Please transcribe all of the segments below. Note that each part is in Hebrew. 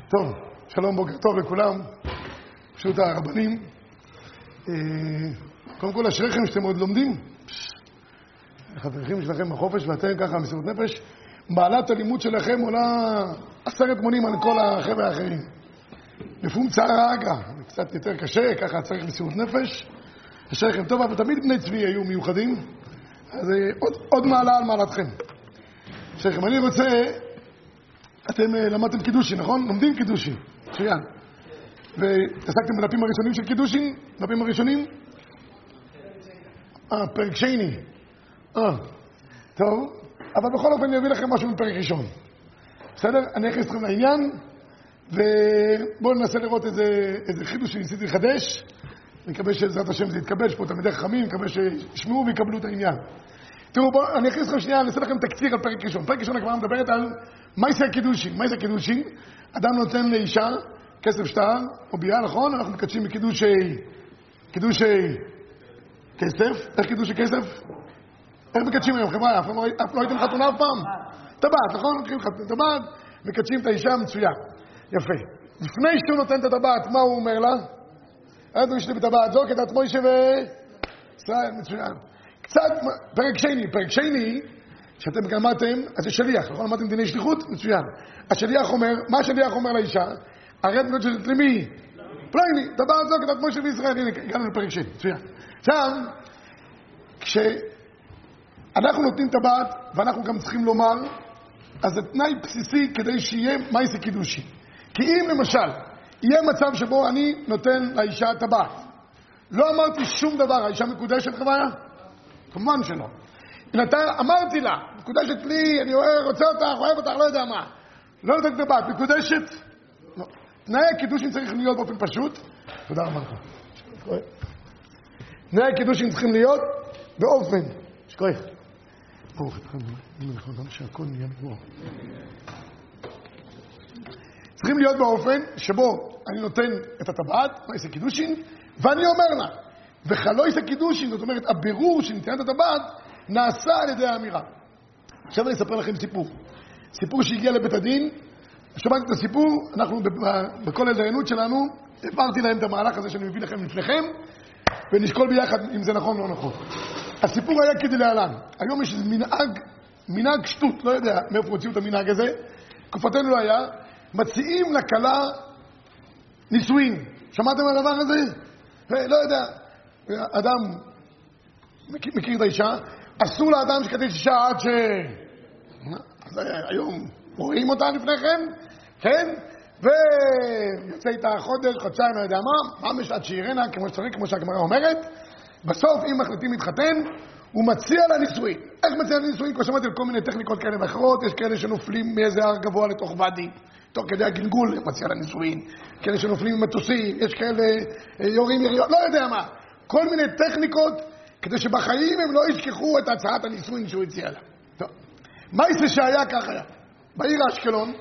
טוב, שלום, בוקר טוב לכולם, פשוט הרבנים. קודם כל, אשריכם שאתם עוד לומדים. החברים שלכם בחופש ואתם ככה מסירות נפש. מעלת הלימוד שלכם עולה 10 מונים על כל החבר'ה האחרים. לפעמים צער האגה, קצת יותר קשה, ככה צריך מסירות נפש. אשריכם טוב, אבל תמיד בני צבי היו מיוחדים. אז עוד מעלה על מעלתכם. אשריכם, אני רוצה... אתם למדתם קידושין, נכון? לומדים קידושין. מצוין. והתעסקתם בדפים הראשונים של קידושין? דפים הראשונים? פרק שני. טוב. אבל בכל אופן אני אביא לכם משהו מפרק ראשון. בסדר? אני אכניס אתכם לעניין, ובואו ננסה לראות איזה חידוש שניסיתי לחדש. אני מקווה שבעזרת השם זה יתקבל, יש פה תלמידי חכמים, אני מקווה שישמעו ויקבלו את העניין. תראו, בואו, אני אכניס אתכם שנייה, אני אעשה לכם תקציר על פרק ראשון. פרק ראשון הגמרא מדברת על מייסי הקידושין. מייסי הקידושין, אדם נותן לאישה כסף שטר, או ביאה, נכון? אנחנו מקדשים בקידושי כסף. איך קידושי כסף? איך מקדשים היום, חבר'ה? אף לא הייתם חתונה אף פעם? טבעת, נכון? טבעת, מקדשים את האישה מצוין. יפה. לפני שהוא נותן את הטבעת, מה הוא אומר לה? אתם יש לי בטבעת זו, כדת מוישה ישראל, מצוין. קצת, פרק שני, שאתם למדתם, אז זה שליח, נכון? למדתם דיני שליחות? מצוין. השליח אומר, מה השליח אומר לאישה? הרי את נותנת למי? פלייני, טבעת זו, כדת מוישה וישראל, הנה, הגענו לפרק שני, מצוין. עכשיו, כשאנחנו נותנים טבעת, ואנחנו גם צריכים לומר, אז זה תנאי בסיסי כדי שיהיה מייסי קידושין. כי אם למשל, יהיה מצב שבו אני נותן לאישה טבעת, לא אמרתי שום דבר, האישה מקודשת חוויה? כמובן שלא. אמרתי לה, מקודשת לי, אני רוצה אותך, אוהב אותך, לא יודע מה. לא נותן טבעת, מקודשת? לא. תנאי הקידושין צריך להיות באופן פשוט. תודה רבה לך. תנאי הקידושין צריכים להיות באופן. שכוח. ברוך אתכם, גם שהכל נהיה בגמור. צריכים להיות באופן שבו אני נותן את הטבעת, מייסי קידושין, ואני אומר לה, וחלו ייסי קידושין, זאת אומרת, הבירור שניתן את הטבעת, נעשה על ידי האמירה. עכשיו אני אספר לכם סיפור. סיפור שהגיע לבית הדין, שמעתי את הסיפור, אנחנו בכל העיינות שלנו, העברתי להם את המהלך הזה שאני מביא לכם לפניכם, ונשקול ביחד אם זה נכון או לא נכון. הסיפור היה כדי להלן. היום יש מנהג שטות, לא יודע מאיפה הוציאו את המנהג הזה, תקופתנו לא היה, מציעים לכלה נישואין. שמעתם על הדבר הזה? לא יודע. אדם מכיר את האישה, אסור לאדם שכתב אישה עד ש... היום רואים אותה לפניכם, כן? ויוצא איתה חודש, חודשיים, לא יודע מה, ממש עד שירנה, כמו שצריך, כמו שהגמרא אומרת. בסוף, אם מחליטים להתחתן, הוא מציע לה נישואין. איך מציע לה נישואין? כמו שמעתי על כל מיני טכניקות כאלה ואחרות, יש כאלה שנופלים מאיזה הר גבוה לתוך ואדי, תוך כדי הגלגול, מציע לה נישואין. כאלה שנופלים ממטוסים, יש כאלה יורים יריות, לא יודע מה. כל מיני טכניקות, כדי שבחיים הם לא ישכחו את הצעת הנישואין שהוא הציע לה. טוב. מה זה שהיה כך היה? בעיר אשקלון,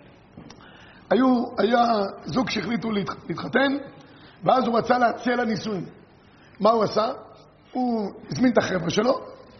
היה זוג שהחליטו להתחתן, ואז הוא רצה להציע לה נישואין. מה הוא עשה? הוא הזמין את החבר'ה שלו,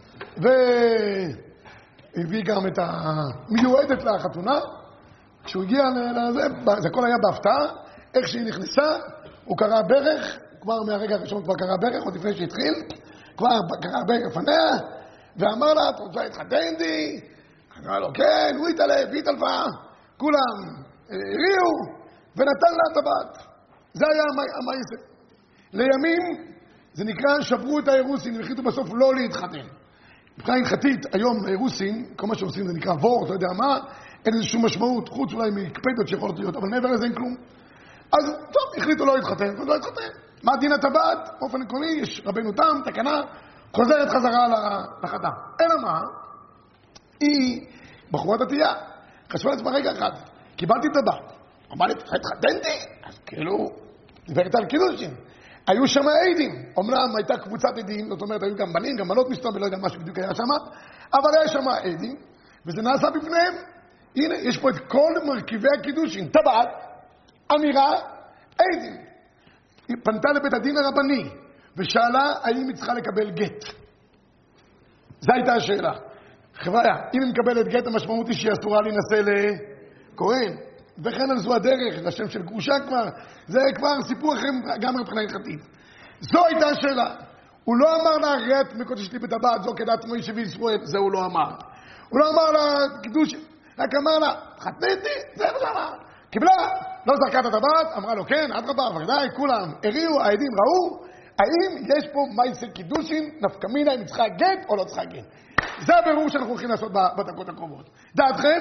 והביא גם את המיועדת לחתונה. כשהוא הגיע לזה, זה הכל היה בהפתעה, איך שהיא נכנסה, הוא קרא ברך, כבר מהרגע הראשון כבר קרא ברך, עוד לפני שהתחיל, כבר קרא ברך לפניה, ואמר לה, את רוצה להתחתן איתי? אמר לו, כן, הוא התעלף, היא התעלפה, כולם הריעו, ונתן לה טבעת. זה היה המייסה. לימים, זה נקרא, שברו את האירוסין, הם החליטו בסוף לא להתחתן. מבחינה הלכתית, היום האירוסין, כל מה שעושים זה נקרא וורט, לא יודע מה, אין איזושהי משמעות, חוץ אולי מקפדות שיכולות להיות, אבל מעבר לזה אין כלום. אז טוב, החליטו לא להתחתן, ולא להתחתן. מה דין הטבעת? באופן עקרוני, יש רבנו תם, תקנה, חוזרת חזרה לחתן. אלא מה? היא בחורה דתייה. חשבה לעצמה רגע אחד, קיבלתי טבעת. אמרה לי, התחתנתי? אז כאילו, דיברת על קידושין. היו שם עדים. אומנם הייתה קבוצת עדים, זאת אומרת, היו גם בנים, גם בנות מסתום, ולא יודע מה שבדיוק היה שם, אבל היה שם עדים, וזה נעשה בפניהם. הנה, יש פה את כל מרכיבי הקידושין. טבעת, אמירה, עדים. היא פנתה לבית הדין הרבני, ושאלה האם היא צריכה לקבל גט. זו הייתה השאלה. חבר'ה, אם היא מקבלת גט, המשמעות היא שהיא אסורה להינשא לכהן. וכן על זו הדרך, זה השם של גרושה כבר, זה כבר סיפור אחר גם מבחינה הלכתית. זו הייתה השאלה. הוא לא אמר לה, ראת מקודשת לי בטבעת, זו כדת מוישה וישראל, זה הוא לא אמר. הוא לא אמר לה, קידוש, רק אמר לה, חתני איתי, זה מה שאמר. קיבלה, לא זרקה את הטבעת, אמרה לו, כן, עד רבה, ודאי, כולם הריעו, העדים ראו, האם יש פה מייסה קידושין, נפקא מינה, אם צריכה גט או לא צריכה גט. זה הבירור שאנחנו הולכים לעשות בדקות הקרובות. דעתכם?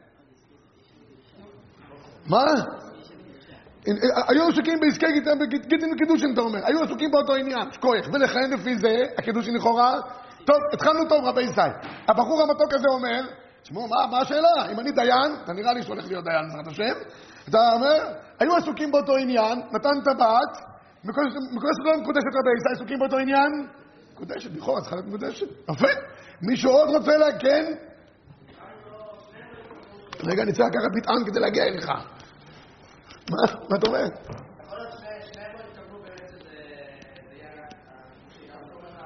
מה? היו עסוקים בעסקי גיטין וקידושין, אתה אומר. היו עסוקים באותו עניין, שכוח. ולכן לפי זה, הקידושין לכאורה, טוב, התחלנו טוב רבי ישראל. הבחור המתוק הזה אומר, תשמעו, מה השאלה? אם אני דיין, אתה נראה לי שהולך להיות דיין, בעזרת השם. אתה אומר, היו עסוקים באותו עניין, נתן טבעת, מקודשת לא מקודשת רבי ישראל, עסוקים באותו עניין, מקודשת, לכאורה, צריכה להיות מקודשת. יפה. מישהו עוד רוצה להגן? רגע, אני צריך לקחת מטען כדי להגיע אליך. מה אתה אומר? יכול להיות שניהם לא התקבלו בעצם ביחד, שיעבדו לך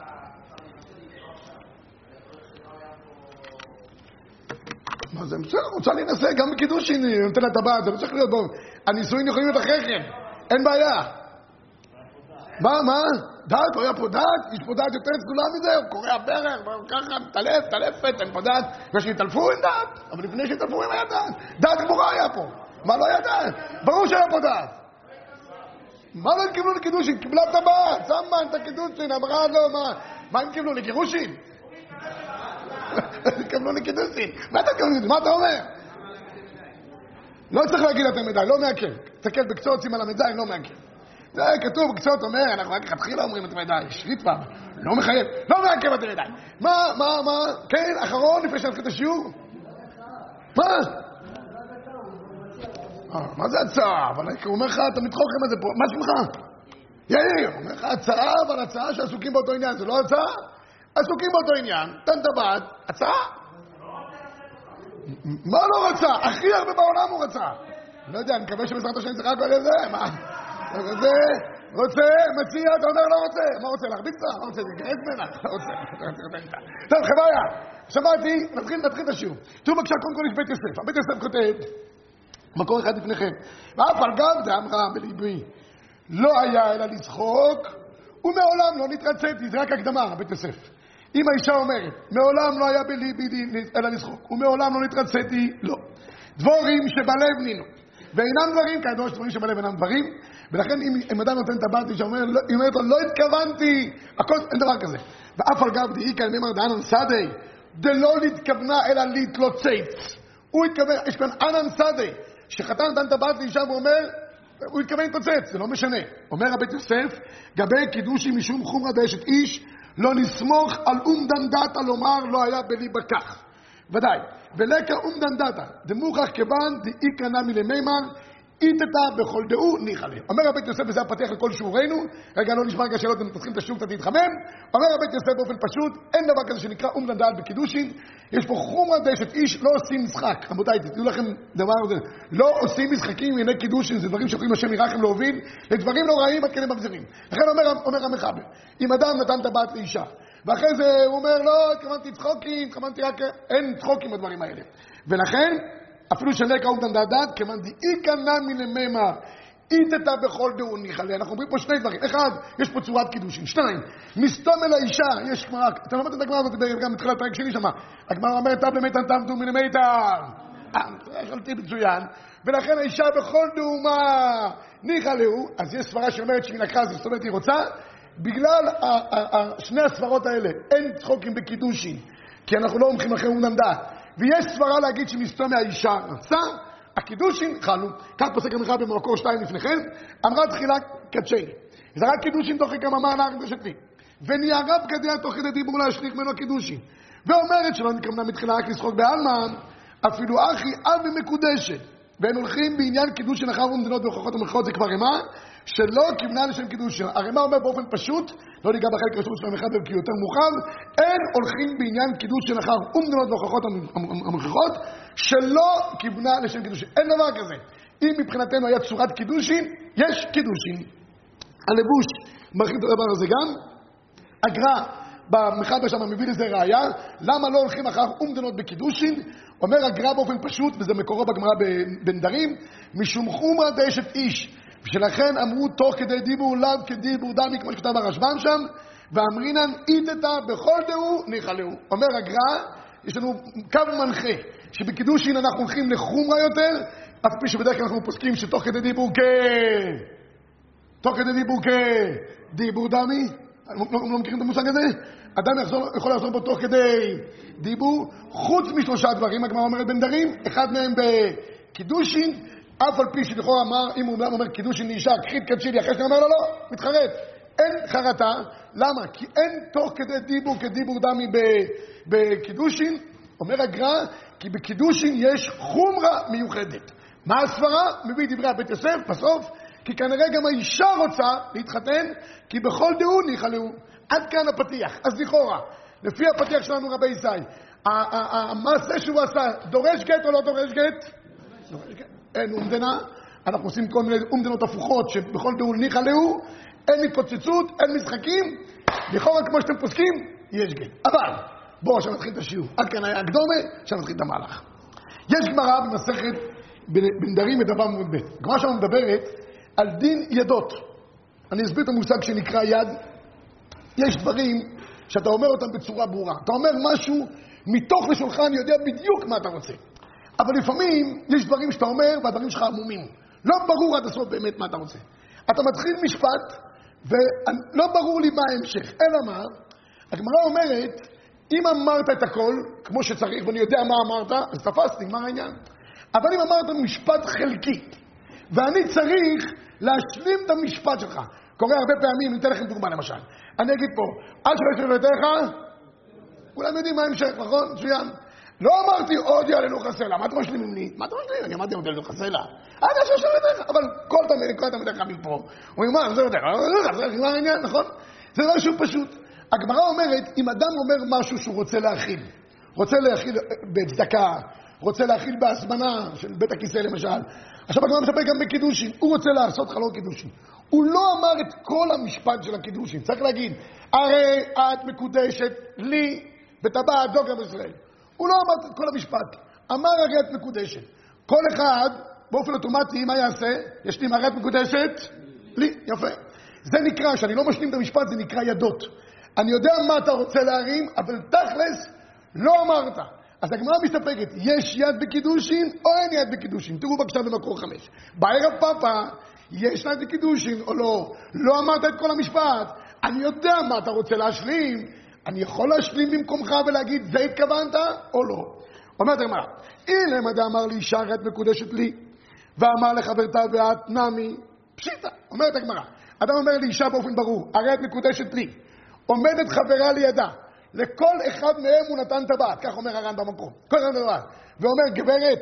מה זה? בסדר, רוצה להינשא גם בקידושין, נותן לה טבעת, זה לא צריך להיות בו. הנישואין יכולים להיות אחרי כן, אין בעיה. מה? דת? לא היה פה דת? יש פה דת יותר סגולה מזה? הוא קורא הברך, ככה, טלפת, אין פה דת. ושהתעלפו אין דת, אבל לפני שהתעלפו אין היה דת. דת גמורה היה פה. מה לא היה דת? ברור שהיה פה דת. מה לא הם קיבלו לקידושין? קיבלה טבעת, שמה את הקידושין, אמרה לו, מה הם קיבלו? לגירושין? הם קיבלו לקידושין. מה אתה אומר? לא צריך להגיד יותר מדי, לא מעכב. תסתכל בקצות, שים על המדי, לא מעכב. זה כתוב בקצות, אומר, אנחנו רק התחילה אומרים יותר מדי, שרית פעם, לא מחייב, לא מעכב יותר מדי. מה? כן, אחרון לפני שנתחיל את השיעור? מה? מה זה הצעה? אבל הוא אומר לך, אתה מתחוכם על זה פה, מה שמך? יאיר, הוא אומר לך הצעה, אבל הצעה שעסוקים באותו עניין, זה לא הצעה? עסוקים באותו עניין, תן טבעת, הצעה? מה לא רצה? הכי הרבה בעולם הוא רצה. לא יודע, אני מקווה שבעזרת השם צריך הכל לזה, מה? זה רוצה, מציע, אתה אומר לא רוצה. מה רוצה, להרביץ לה? מה רוצה, להתגרש ממנה? לא רוצה. טוב, חבר'ה, שמעתי, נתחיל את השיעור. תראו בבקשה, קודם כל יש בית יוסף. הבית יוסף כותב, מקור אחד לפניכם. ואף על גב דאמרה בליבי, לא היה אלא לצחוק, ומעולם לא נתרציתי, זה רק הקדמה, בית יוסף. אם האישה אומרת, מעולם לא היה בליבי אלא לצחוק, ומעולם לא נתרציתי, לא. דבורים שבלב נינו. ואינם דברים, כידוע שדברים שבלב אינם דברים, ולכן אם אדם נותן טבעת, היא אומרת לו, לא התכוונתי, הכל, אין דבר כזה. ואף על גב דאיקה, נאמר דאנן סדי, דלא להתכוונה אלא להתלוצץ. הוא התכוון, יש כאן אנן סדי, שחתן נתן טבעת לאישה ואומר, הוא התכוון להתלוצץ, זה לא משנה. אומר הבית יוסף, גבי קידושי משום חומרא דאשת איש, לא נסמוך על אומדן דתא לומר לא היה בלי בכך. ודאי, ולקה אומדן דתא, דמוכח כבן דאיקא נמי למימר, איתתה בכל דאו ניחא ליה. אומר הבית יוסף, וזה הפתיח לכל שיעורנו, רגע לא נשמע רגע שאלות ונתחיל את השיעור קצת להתחמם, אומר הבית יוסף באופן פשוט, אין דבר כזה שנקרא אומדן דתא בקידושין, יש פה חומרא דאשת איש, לא עושים משחק. רבותיי, תדעו לכם דבר הזה, לא עושים משחקים בענייני קידושין, זה דברים שיכולים השם ירחם להוביל לדברים נוראים עד כדי מבזירים. לכן אומר המחבר, אם אדם נתן טבעת לאישה, ואחרי זה הוא אומר, לא, התכוונתי צחוקים, התכוונתי רק, אין צחוקים בדברים האלה. ולכן, אפילו שנקרא אומדן דתא, כיוון דאיקא נמי למימר, איתתה בכל דאו ניחא ליה. אנחנו אומרים פה שני דברים. אחד, יש פה צורת קידושין. שניים, מסתום אל האישה, יש גמרא, אתה לומד את הגמרא הזאת גם מתחילת פרק שני שמה. הגמרא אומרת, תב למיתן תמתו מן מיתר. חלטי מצוין. ולכן האישה בכל דאו מה ניחא להו, אז יש סברה שאומרת שהיא לקחה, זאת אומרת היא רוצה, בגלל שני הסברות האלה, אין צחוקים בקידושין, כי אנחנו לא הולכים אחרי אומדן דתא. ויש סברה להגיד שמסתום מהאישה רצה, הקידושין חלו. כך פוסק המחבר במקור 2 לפניכם, אמרה תחילה קדשי. זה רק קידושין תוך כמה מעלה הקדשת לי. וניירה בגדיה תוך כדי דיבור להשליך ממנו קידושין. ואומרת שלא נתכוונה מתחילה רק לשחוק בעלמא, אפילו אחי אבי מקודשת. והם הולכים בעניין קידושין אחר ומדינות והוכחות ומוכחות, זה כבר רמה, שלא כיוונה לשם קידושין. הרמה אומר באופן פשוט, לא ניגע בחלק ראשון של המחבר כי יותר מאוחר, אין הולכים בעניין קידושין אחר ומדינות והוכחות המוכחות, שלא כיוונה לשם קידושין. אין דבר כזה. אם מבחינתנו היה צורת קידושין, יש קידושין. הלבוש מרחיב את הדבר הזה גם. הגר"א במחבר שם מביא לזה ראיה, למה לא הולכים אחר אומדנות בקידושין? אומר הגר"א באופן פשוט, וזה מקורו בגמרא בנדרים, משום חומרא דאשת איש, ושלכן אמרו תוך כדי דיבור לאו כדיבור דמי, כמו שכתב הרשב"ם שם, ואמרינן איתתא בכל דהו ניחלהו. אומר הגר"א, יש לנו קו מנחה, שבקידושין אנחנו הולכים לחומרה יותר, אף פי שבדרך כלל אנחנו פוסקים שתוך כדי דיבור דיבור דמי, לא מכירים את המושג הזה? אדם יכול לעזור בו תוך כדי דיבור, חוץ משלושה דברים, הגמרא אומרת בנדרים, אחד מהם בקידושין, אף על פי שלכאורה אמר, אם הוא אומר קידושין לאישה, קחי תקדשי לי, אחרי שאומר לו לא, מתחרט. אין חרטה, למה? כי אין תוך כדי דיבור כדיבור דמי בקידושין, אומר הגר"א, כי בקידושין יש חומרה מיוחדת. מה הסברה? מביא דברי הבית יוסף, בסוף, כי כנראה גם האישה רוצה להתחתן, כי בכל דהו ניחלהו. עד כאן הפתיח. אז לכאורה, לפי הפתיח שלנו רבי ישי, המעשה שהוא עשה, דורש גט או לא דורש גט? דורש גט. אין אומדנה, אנחנו עושים כל מיני אומדנות הפוכות, שבכל דהו ניחלהו, אין התפוצצות, אין משחקים, לכאורה כמו שאתם פוסקים, יש גט. אבל, בואו עכשיו נתחיל את השיעור. עד כאן היה הקדומה, עכשיו נתחיל את המהלך. יש גמרא במסכת בנדרים בדבר מאוד ב'. הגמרא שם מדברת על דין ידות. אני אסביר את המושג שנקרא יד. יש דברים שאתה אומר אותם בצורה ברורה. אתה אומר משהו מתוך לשונך, אני יודע בדיוק מה אתה רוצה. אבל לפעמים יש דברים שאתה אומר והדברים שלך עמומים. לא ברור עד הסוף באמת מה אתה רוצה. אתה מתחיל משפט ולא ברור לי מה ההמשך. אלא מה? הגמרא אומרת, אם אמרת את הכל כמו שצריך ואני יודע מה אמרת, אז תפסתי, מה העניין? אבל אם אמרת משפט חלקי ואני צריך להשלים את המשפט שלך, קורה הרבה פעמים, ניתן לכם דוגמה למשל. אני אגיד פה, עד שלא שאלותיך, כולם יודעים מה ההמשך, נכון? מצוין. לא אמרתי עוד יעלנו חסלה, מה אתם משלימים לי? מה אתם משלימים? אני אמרתי עוד יעלנו חסלה. עד שלא שאלותיך, אבל כל תמיד מפה. הוא אומר, זה יותר, זה העניין, נכון? זה משהו פשוט. הגמרא אומרת, אם אדם אומר משהו שהוא רוצה להכיל בצדקה, רוצה להכיל בהזמנה של בית הכיסא למשל, עכשיו הגמרא מספר גם בקידושין, הוא רוצה לעשות חלון קידושין. הוא לא אמר את כל המשפט של הקידושין, צריך להגיד, הרי את מקודשת לי בטבעת זו גם ישראל. הוא לא אמר את כל המשפט, אמר הרי את מקודשת. כל אחד באופן אוטומטי, מה יעשה? יש לי הרי את מקודשת לי, יפה. זה נקרא, שאני לא משלים את המשפט, זה נקרא ידות. אני יודע מה אתה רוצה להרים, אבל תכלס לא אמרת. אז הגמרא מסתפקת, יש יד בקידושין או אין יד בקידושין? תראו בבקשה במקור 5. בערב פאפה, יש יד בקידושין או לא? לא אמרת את כל המשפט. אני יודע מה אתה רוצה להשלים. אני יכול להשלים במקומך ולהגיד, זה התכוונת או לא? אומרת הגמרא, אילם אדם אמר לי, אישה הרי את מקודשת לי, ואמר לחברתה ואת נמי, פשיטה. אומרת הגמרא, אדם אומר לי, אישה באופן ברור, הרי את מקודשת לי. עומדת חברה לידה. לכל אחד מהם הוא נתן טבעת, כך אומר הר"ן במקום. כל אחד טבעת. ואומר, גברת,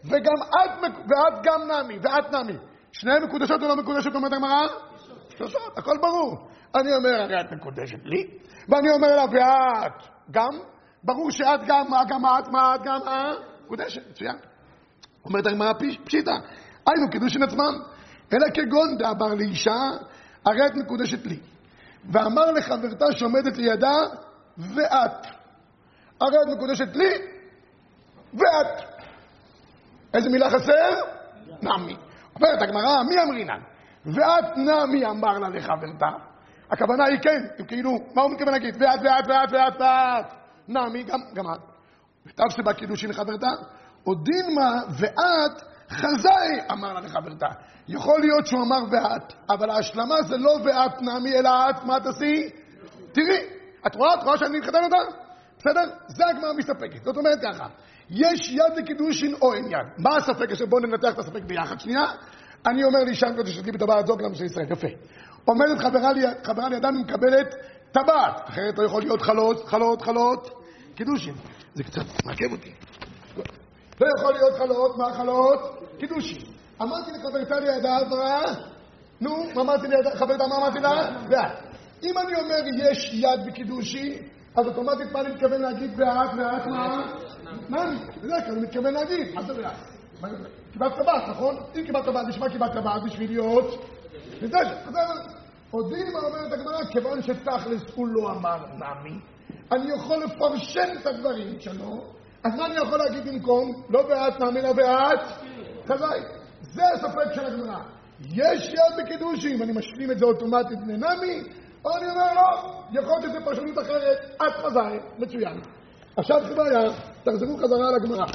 ואת גם נמי, ואת נמי. שניהם מקודשות או לא מקודשות, אומרת הגמרא? שלושות, הכל ברור. אני אומר, הרי את מקודשת לי, ואני אומר לה, ואת גם? ברור שאת גם, מה את גם, מקודשת, מצוין. אומרת הגמרא פשיטה. היינו, קידושין עצמם. אלא כגון דאמר לאישה, הרי את מקודשת לי. ואמר לחברתה שעומדת לידה, ואת. הרי את מקודשת לי, ואת. איזה מילה חסר? נמי. אומרת הגמרא, מי אמרינן? ואת נמי אמר לה לחברתה. הכוונה היא כן, כאילו, מה הוא מתכוון להגיד? ואת. נמי, גם את. וכתב שבא קידושין לחברתה, עודין מה ואת חזאי אמר לה לחברתה. יכול להיות שהוא אמר ואת, אבל ההשלמה זה לא ואת נמי, אלא את, מה תעשי? תראי, את רואה שאני מתחתן אותה? בסדר? זה הגמרא מסתפקת. זאת אומרת ככה, יש יד לקידושין או אין יד. מה הספק? בואו ננתח את הספק ביחד. שנייה, אני אומר לי, שם קודשת לי בטבעת זו גם של ישראל. יפה. עומדת חברה לידם מקבלת טבעת. אחרת לא יכול להיות חלות, קידושין. זה קצת מעכב אותי. לא יכול להיות חלות, מה חלות? קידושין. אמרתי לחברתה לידה, נו, מה אמרתי לידה? חברתה, מה אמרתי לה? ואת. אם אני אומר יש יד בקידושין, אז אוטומטית מה אני מתכוון להגיד ואת מה? נמי. בדרך כלל אני מתכוון להגיד. מה זה ואת? קיבלת טבעת, נכון? אם קיבלת טבעת, נשמע קיבלת טבעת בשביל להיות. וזה, עודים מה אומרת הגמרא, כיוון שתכלס הוא לא אמר נמי, אני יכול לפרשן את הדברים שלו, אז מה אני יכול להגיד במקום? לא ואת נמי אלא ואת חזאי. זה הספק של הגמרא. יש יד בקידושים, אני משלים את זה אוטומטית לנמי, או אני אומר לא, יכול להיות שזה פרשנות אחרת, את חזאי, מצוין. עכשיו חבאיה, תחזרו חזרה על הגמרא.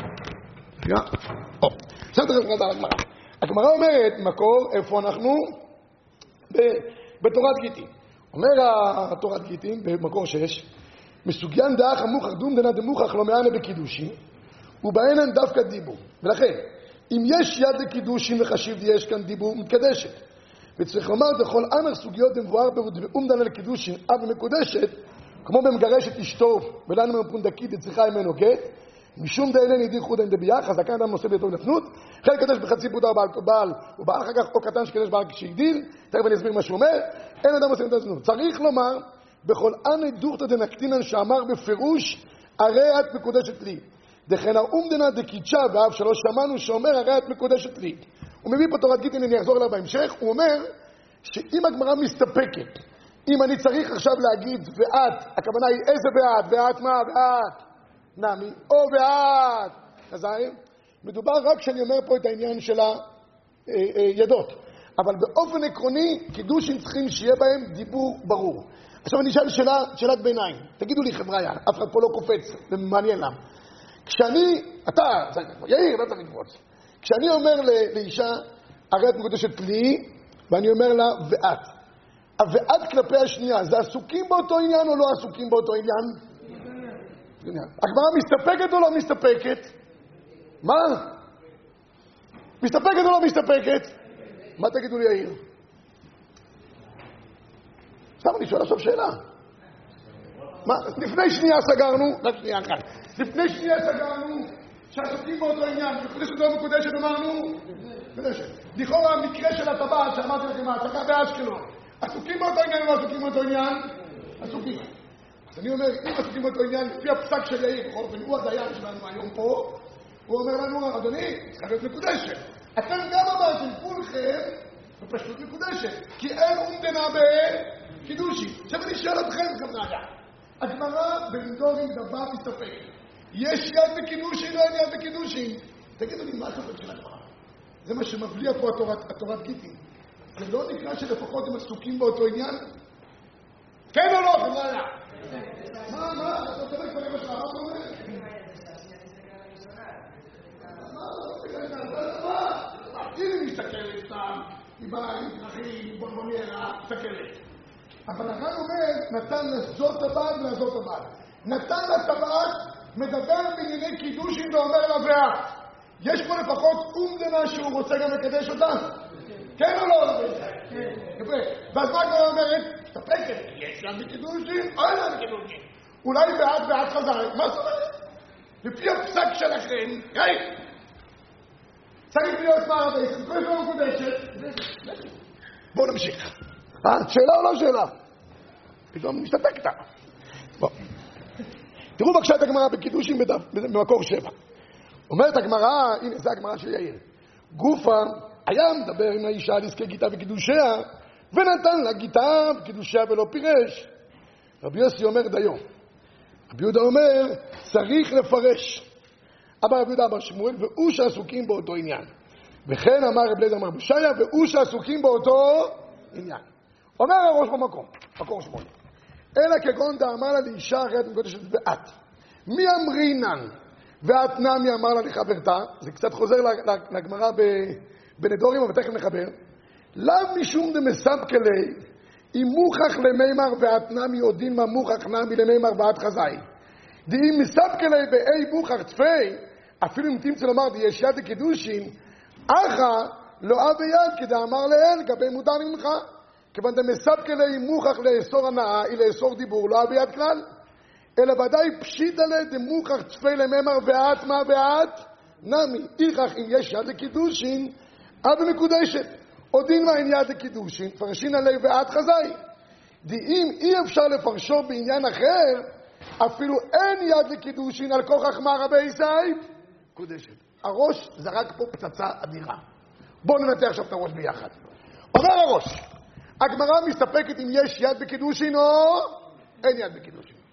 עכשיו תחזרו חזרה על הגמרא. הגמרא אומרת, מקור, איפה אנחנו? בתורת גיטין. אומר התורת גיטין, במקור 6, מסוגיין דאח המוכח דום דנא דמוכח לא מענה בקידושין, ובהנן דווקא דיבור. ולכן, אם יש יד לקידושין וחשיב יש כאן דיבור מתקדשת. וצריך לומר, בכל אמר סוגיות דמבואר ואומדנה לקידושין, אב מקודשת, כמו במגרשת אשתו, ולנו מפונדקית צריכה ממנו גט, משום דאינן ידיר חודן דביח, אז הכאן אדם נושא ביתו נתנות, חלק קדש בחצי פוטר בעל, ובעל אחר כך או קטן שקדש בעל כשהגדיל, תכף אני אסביר מה שהוא אומר, אין אדם נושא ביתו נתנות. צריך לומר, בכל אנה דוכתא דנקטינן שאמר בפירוש, הרי את מקודשת לי. דכן האומדנה דקידשה, ואף שלא שמענו שאומר, הרי את מקודשת לי. הוא מביא פה תורת גיטין, אני אחזור אליו בהמשך, הוא אומר, שאם הגמרא מסתפקת, אם אני צריך עכשיו להגיד ואת, הכוונה היא איזה ואת, ואת מה, ואת נמי, או ואת חזאי, מדובר רק כשאני אומר פה את העניין של הידות. אבל באופן עקרוני, קידושים צריכים שיהיה בהם דיבור ברור. עכשיו אני אשאל שאלת ביניים. תגידו לי חבריה, אף אחד פה לא קופץ, זה מעניין למה. כשאני, אתה, יאיר, לא צריך לקפוץ. כשאני אומר לאישה, הרי את מקודשת לי, ואני אומר לה, ואת. ואת כלפי השנייה, זה עסוקים באותו עניין או לא עסוקים באותו עניין? הגמרא מסתפקת או לא מסתפקת? מה? מסתפקת או לא מסתפקת? מה תגידו לי יאיר? עכשיו אני שואל עכשיו שאלה. מה? לפני שנייה סגרנו, רק שנייה אחת. לפני שנייה סגרנו שעסוקים באותו עניין, מקודשת לא מקודשת אמרנו? מקודשת. לכאורה המקרה של הטבעת שאמרתי לכם, ההצלחה באשקלון. עסוקים באותו עניין או לא עסוקים באותו עניין? עסוקים. אז אני אומר, אם עסוקים באותו עניין, לפי הפסק של יאיר, בכל אופן, הוא הדיין שלנו היום פה, הוא אומר לנו, אדוני, צריכה להיות מקודשת. אתם גם אמרתם, כולכם, בפשטות מקודשת, כי אין אומדנה בקידושין. עכשיו אני שואל אתכם, חבריה, הגמרא בנדורים דבר מסתפקת. יש יד בקידושין, לא אין יד בקידושין. תגידו לי, מה הספק של הגמרא? זה מה שמבליע פה התורת גיטין. זה לא נקרא שלפחות הם עסוקים באותו עניין? כן או לא, חבריה? מה? אתה צודק ברגע שלך, מה אתה אומר? הנה מסתכלת סתם, היא באה עם פרחים, בונבוניירה, מסתכלת. אבל הר"ן אומר, נתן לזאת הבעל ולזאת הבעל. נתן לטבעת, מדבר בענייני קידושין ואומר לה ואת. יש פה לפחות אומדנה שהוא רוצה גם לקדש אותה? כן או לא? יפה. ואז מה כבר אומרת? מסתפקת, יש לה בקידושין או אין לה בקידושין? אולי ואת חזאי, מה זאת אומרת? לפי הפסק שלכם, צריך להיות מערבי, כל שלא מקודשת. בואו נמשיך. שאלה או לא שאלה? פתאום מסתפקת. בואו. תראו בבקשה את הגמרא בקידושים במקור 7. אומרת הגמרא, הנה זה הגמרא של יאיר. גופה היה מדבר עם האישה על עסקי גיטה וקידושיה, ונתן לה גיטה וקידושיה ולא פירש. רבי יוסי אומר דיו. רבי יהודה אומר, צריך לפרש. אבל רבי יהודה אמר שמואל, והוא שעסוקים באותו עניין. וכן אמר רבי אליעזר אמר בשעיה, והוא שעסוקים באותו עניין. אומר הראש במקום, מקור 8. אלא כגון דאמר לה לאישה אחרת מקודשת ואת. מי אמרינן? ואת נמי אמר לה לחברתה, זה קצת חוזר לגמרא בנדורים, אבל תכף נחבר. לאו משום דמסבקלי, אם מוכח למימר ואת נמי או דין מה מוכח נמי למימר ואת חזאי. דאם מסבקלי באי מוכח תפי, אפילו אם תמצא לומר יש יד לקידושין, אחא לא אב יד כדאמר לאל גבי מותר ממך. כיוון דמסבקלי מוכח לאסור הנאה, היא לאסור דיבור, לא אב יד כלל. אלא ודאי פשיט עלי דמוכח תפי למימר ואת מה ואת נמי. איכך אם יש יד לקידושין, אב מקודשת. או דין מה אין יד לקידושין, פרשין עלי ואת חזאי. דאם אי אפשר לפרשו בעניין אחר, אפילו אין יד לקידושין על כוכך מה רבי ישראל, קודשת. הראש זרק פה פצצה אדירה. בואו ננתח עכשיו את הראש ביחד. אומר הראש, הגמרא מסתפקת אם יש יד בקידושין או אין יד בקידושין.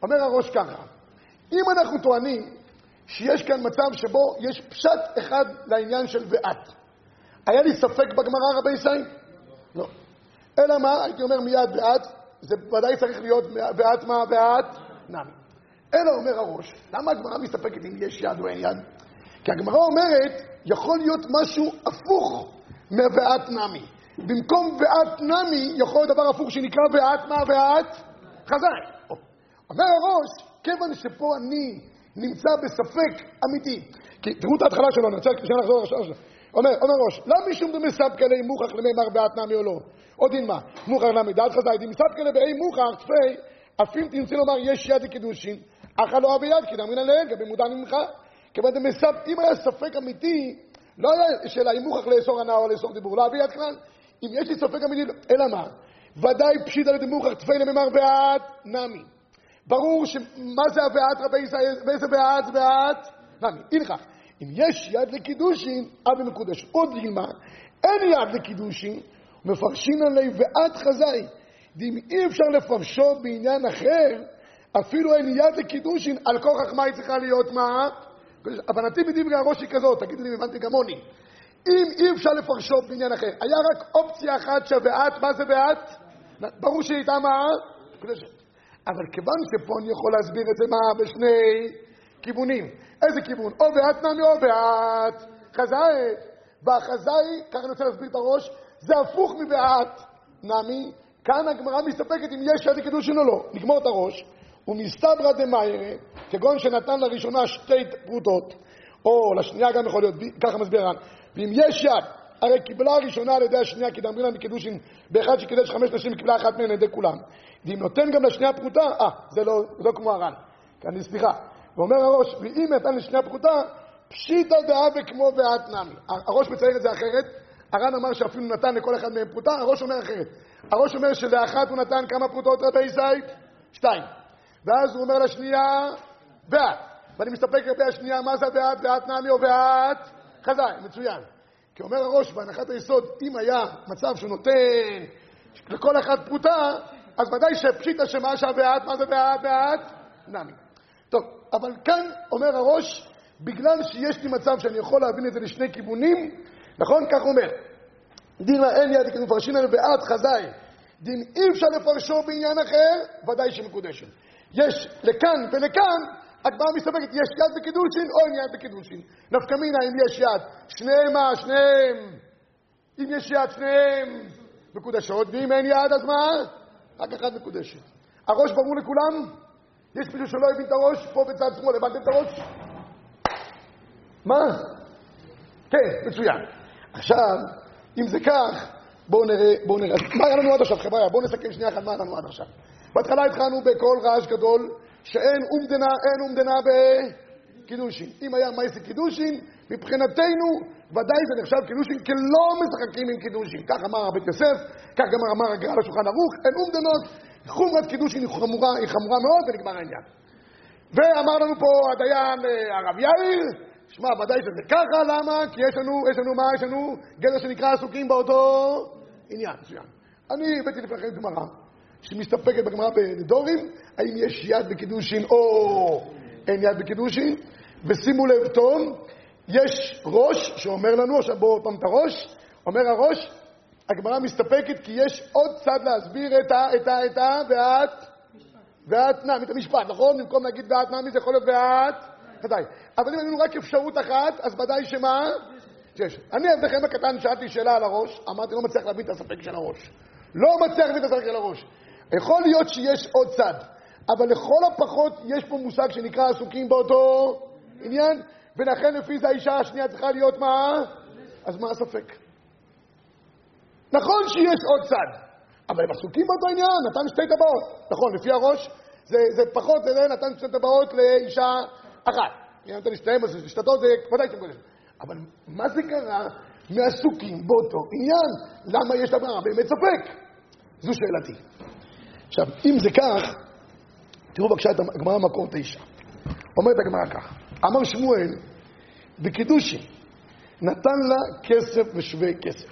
אומר הראש ככה, אם אנחנו טוענים שיש כאן מצב שבו יש פשט אחד לעניין של ואת, היה לי ספק בגמרא רבי ישראל? לא. אלא מה? הייתי אומר מיד ואת, זה ודאי צריך להיות ואת מה ואת? נמי. אלא אומר הראש, למה הגמרא מסתפקת אם יש יד או אין יד? כי הגמרא אומרת, יכול להיות משהו הפוך מוות נמי. במקום ואת נמי, יכול להיות דבר הפוך שנקרא ואת מה ואת? חזאי. אומר הראש, כיוון שפה אני נמצא בספק אמיתי. כי תראו את ההתחלה שלו, אני רוצה לחזור לשאלה שלו. אומר ראש, למה משום דמספקא ליה מוכח למימר ואת נמי או לא? עוד דין מה? מוכח נמי דעת חזאי, דמספקא ליה באי מוכח, תפי, אפילו תנסה לומר יש יד לקידושין, אך לא אבי יד, כי דאמרין עליהם, גם במודע ממך. כיוון דמספקא, אם היה ספק אמיתי, לא היה שאלה אם מוכח לאסור הנאה או לאסור דיבור, לא אבי יד כלל. אם יש לי ספק אמיתי, אלא מה? ודאי פשיטא לדמוכח תפי למימר ואת נמי. ברור שמה זה הוות רבי ישראל, ואיזה ואת נמי. הנה כך, אם יש יד לקידושין, אבי מקודש. עוד דילמה, אין יד לקידושין, מפרשין עלי ואת חזאי. אם אי אפשר לפרשו בעניין אחר, אפילו אין יד לקידושין, על כל חכמה היא צריכה להיות מה? הבנתי בדברי הראש היא כזאת, תגידו לי אם הבנתי כמוני. אם אי אפשר לפרשו בעניין אחר, היה רק אופציה אחת שהוות, מה זה ואת? ברור שהיא הייתה מה? קודשת. אבל כיוון שפה אני יכול להסביר את זה מה? בשני כיוונים. איזה כיוון? או ואת נמי או ואת חזאי. והחזאי, ככה אני רוצה להסביר את הראש, זה הפוך מוות נמי. כאן הגמרא מסתפקת אם יש יד לקידושין או לא. נגמור את הראש. ומסתברא דמאיירא, כגון שנתן לראשונה שתי פרוטות, או לשנייה גם יכול להיות, ככה מסביר הר"ן. ואם יש יד, הרי קיבלה הראשונה על ידי השנייה, כי דאמרינן בקידושין, באחד שקידש 5 נשים, קיבלה אחת מהן על ידי כולם. ואם נותן גם לשנייה פרוטה, זה לא כמו הר"ן. כאן סליחה. ואומר הראש, ואם נתן לשנייה פרוטה, פשיטא דהווה כמו ואת נמי. הראש מצייר את זה אחרת. הר"ן אמר שאפילו נתן לכל אחד מהם פרוטה, הראש אומר אחרת. הראש אומר שלאחת הוא נתן כמה פרוטות רבי ישראל? 2. ואז הוא אומר לשנייה, ואת. ואני מסתפק רבי השנייה, מה זה ואת נמי או ואת חזאי? מצוין. כי אומר הראש, בהנחת היסוד, אם היה מצב שהוא נותן לכל אחד פרוטה, אז ודאי שפשיטא שמה שהוות, מה זה ואת נמי. טוב, אבל כאן אומר הראש, בגלל שיש לי מצב שאני יכול להבין את זה לשני כיוונים, נכון? כך אומר. דין אין יד, כי מפרשין על ואת חזאי. דין אי אפשר לפרשו בעניין אחר, ודאי שמקודשת. יש לכאן ולכאן, הגמרא מסתפקת, יש יד בקידושין או אין יד בקידושין. נפקא מינה אם יש יד, שניהם. אם יש יד, שניהם מקודשות, ואם אין יד, אז מה? רק אחד מקודשת. הראש ברור לכולם? יש מישהו שלא הבין את הראש? פה בצד שמאל, הבנתם את הראש? מה? כן, מצוין. עכשיו, אם זה כך, בואו נראה. מה היה לנו עד עכשיו, חבר'ה? בואו נסכם שנייה אחת מה היה לנו עד עכשיו. בהתחלה התחלנו בכל רעש גדול, שאין אומדנה בקידושין. אם היה מייסי קידושין, מבחינתנו, ודאי זה נחשב קידושין, כי לא משחקים עם קידושין. כך אמר בית יוסף, כך גם אמר הגר"א לשולחן ערוך, אין אומדנות, חומרת קידושין היא חמורה מאוד, ונגמר העניין. ואמר לנו פה הדיין הרב יאיר, שמע, ודאי שזה ככה, למה? כי יש לנו גדר שנקרא עסוקים באותו עניין. אני הבאתי לפניכם גמרא, שמסתפקת בגמרא בנדורים, האם יש יד בקידושין או אין יד בקידושין, ושימו לב טוב, יש ראש שאומר לנו, עכשיו בואו פעם את הראש, אומר הראש, הגמרא מסתפקת כי יש עוד צד להסביר את ואת נמי, את המשפט, נכון? במקום להגיד ואת נמי זה יכול להיות ואת ודאי. אבל אם אין לנו רק אפשרות אחת, אז ודאי שמה? שיש. אני עבדכם הקטן שאלתי שאלה על הראש, אמרתי לא מצליח להבין את הספק של הראש. לא מצליח להבין את הספק של הראש. יכול להיות שיש עוד צד, אבל לכל הפחות יש פה מושג שנקרא עסוקים באותו עניין, ולכן לפי זה האישה השנייה צריכה להיות מה? אז מה הספק? נכון שיש עוד צד, אבל הם עסוקים באותו עניין, נתן 2 טבעות. נכון, לפי הראש, זה פחות, זה נתן 2 טבעות לאישה אחת. אם נתן 2, אז שתתות זה ודאי שאתם קודם. אבל מה זה קרה מעסוקים באותו עניין? למה יש לגמרא באמת ספק? זו שאלתי. עכשיו, אם זה כך, תראו בבקשה את הגמרא מקור 9. אומרת הגמרא כך, אמר שמואל, בקידושין, נתן לה כסף ושווה כסף.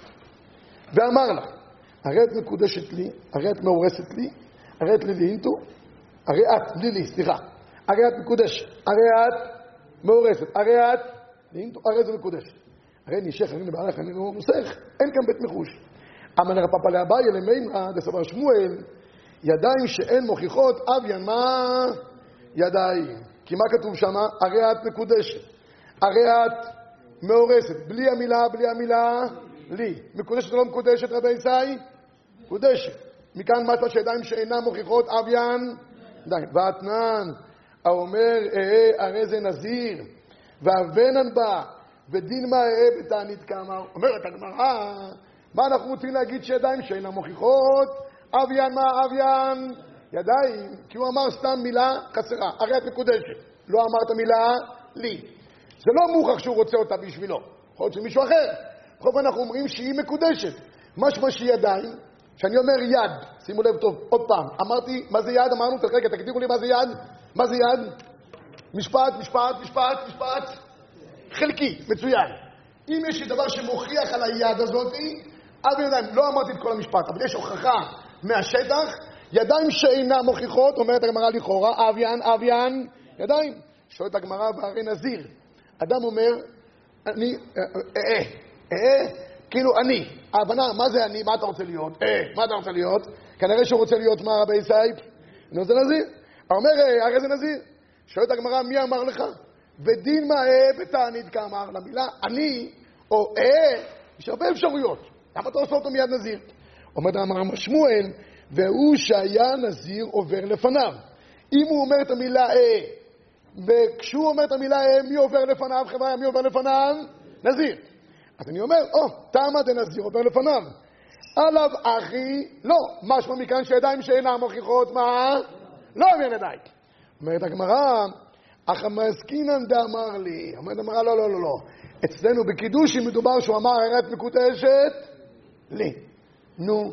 ואמר לה, הרי את מקודשת לי, הרי את מאורסת לי, הרי את לליהינתו, הרי את, לי, סליחה. הרי את מקודשת. הרי את מאורסת. הרי את, הרי זה מקודשת. הרי נשך, הרי נבערך, הרי נוסך. אין כאן בית מחוש. אמר רפפא לאביי למימרא דסבר שמואל, ידיים שאין מוכיחות, אביין מה ידיים. כי מה כתוב שם? הרי את מקודשת. הרי את מאורסת. בלי המילה, לי. מקודשת או לא מקודשת, רבי ישראל? מקודשת. מכאן משמע שידיים שאינם מוכיחות, אביין ידיים. ואתנן, האומר, הרי זה נזיר, ואבנן בא, ודין מה בתענית כאמר. אומרת הגמרא, מה אנחנו רוצים להגיד שידיים שאינם מוכיחות? אביין מה? אביין ידיים. כי הוא אמר סתם מילה חסרה. הרי את מקודשת. לא אמרת מילה לי. זה לא מוכח שהוא רוצה אותה בשבילו. יכול להיות שמישהו אחר. בכל פעם אנחנו אומרים שהיא מקודשת. משמע שהיא ידיים, שאני אומר יד. שימו לב טוב, עוד פעם. אמרתי, מה זה יד? אמרנו, רגע, תגדירו לי מה זה יד. מה זה יד? משפט. חלקי, מצוין. אם יש דבר שמוכיח על היד הזאת, אבי ידיים, לא אמרתי את כל המשפט, אבל יש הוכחה מהשטח, ידיים שאינם מוכיחות, אומרת הגמרא לכאורה, אביין, ידיים. שואלת הגמרא, והרי נזיר. אדם אומר, אני, כאילו אני. ההבנה, מה זה אני? מה אתה רוצה להיות? מה אתה רוצה להיות? כנראה שהוא רוצה להיות מה רבי סייפ? אני רוצה נזיר. אומר, הרי זה נזיר. שואלת הגמרא, מי אמר לך? ודין מה בתענית כאמר, למילה אני או יש הרבה אפשרויות. למה אתה עושה אותו מיד נזיר? אומרת אמר שמואל, והוא שהיה נזיר עובר לפניו. אם הוא אומר את המילה וכשהוא אומר את המילה מי עובר לפניו? חבר'ה, מי עובר לפניו? נזיר. אז אני אומר, תמה דנזיר עובר לפניו. עליו אחי, לא. משמע מכאן שידיים שאינם מוכיחות, מה? לא אומר ידיים. אומרת הגמרא, אך המסקינן דאמר לי. אומרת הגמרא, לא. אצלנו בקידושין מדובר שהוא אמר, הרי את מקודשת לי. נו.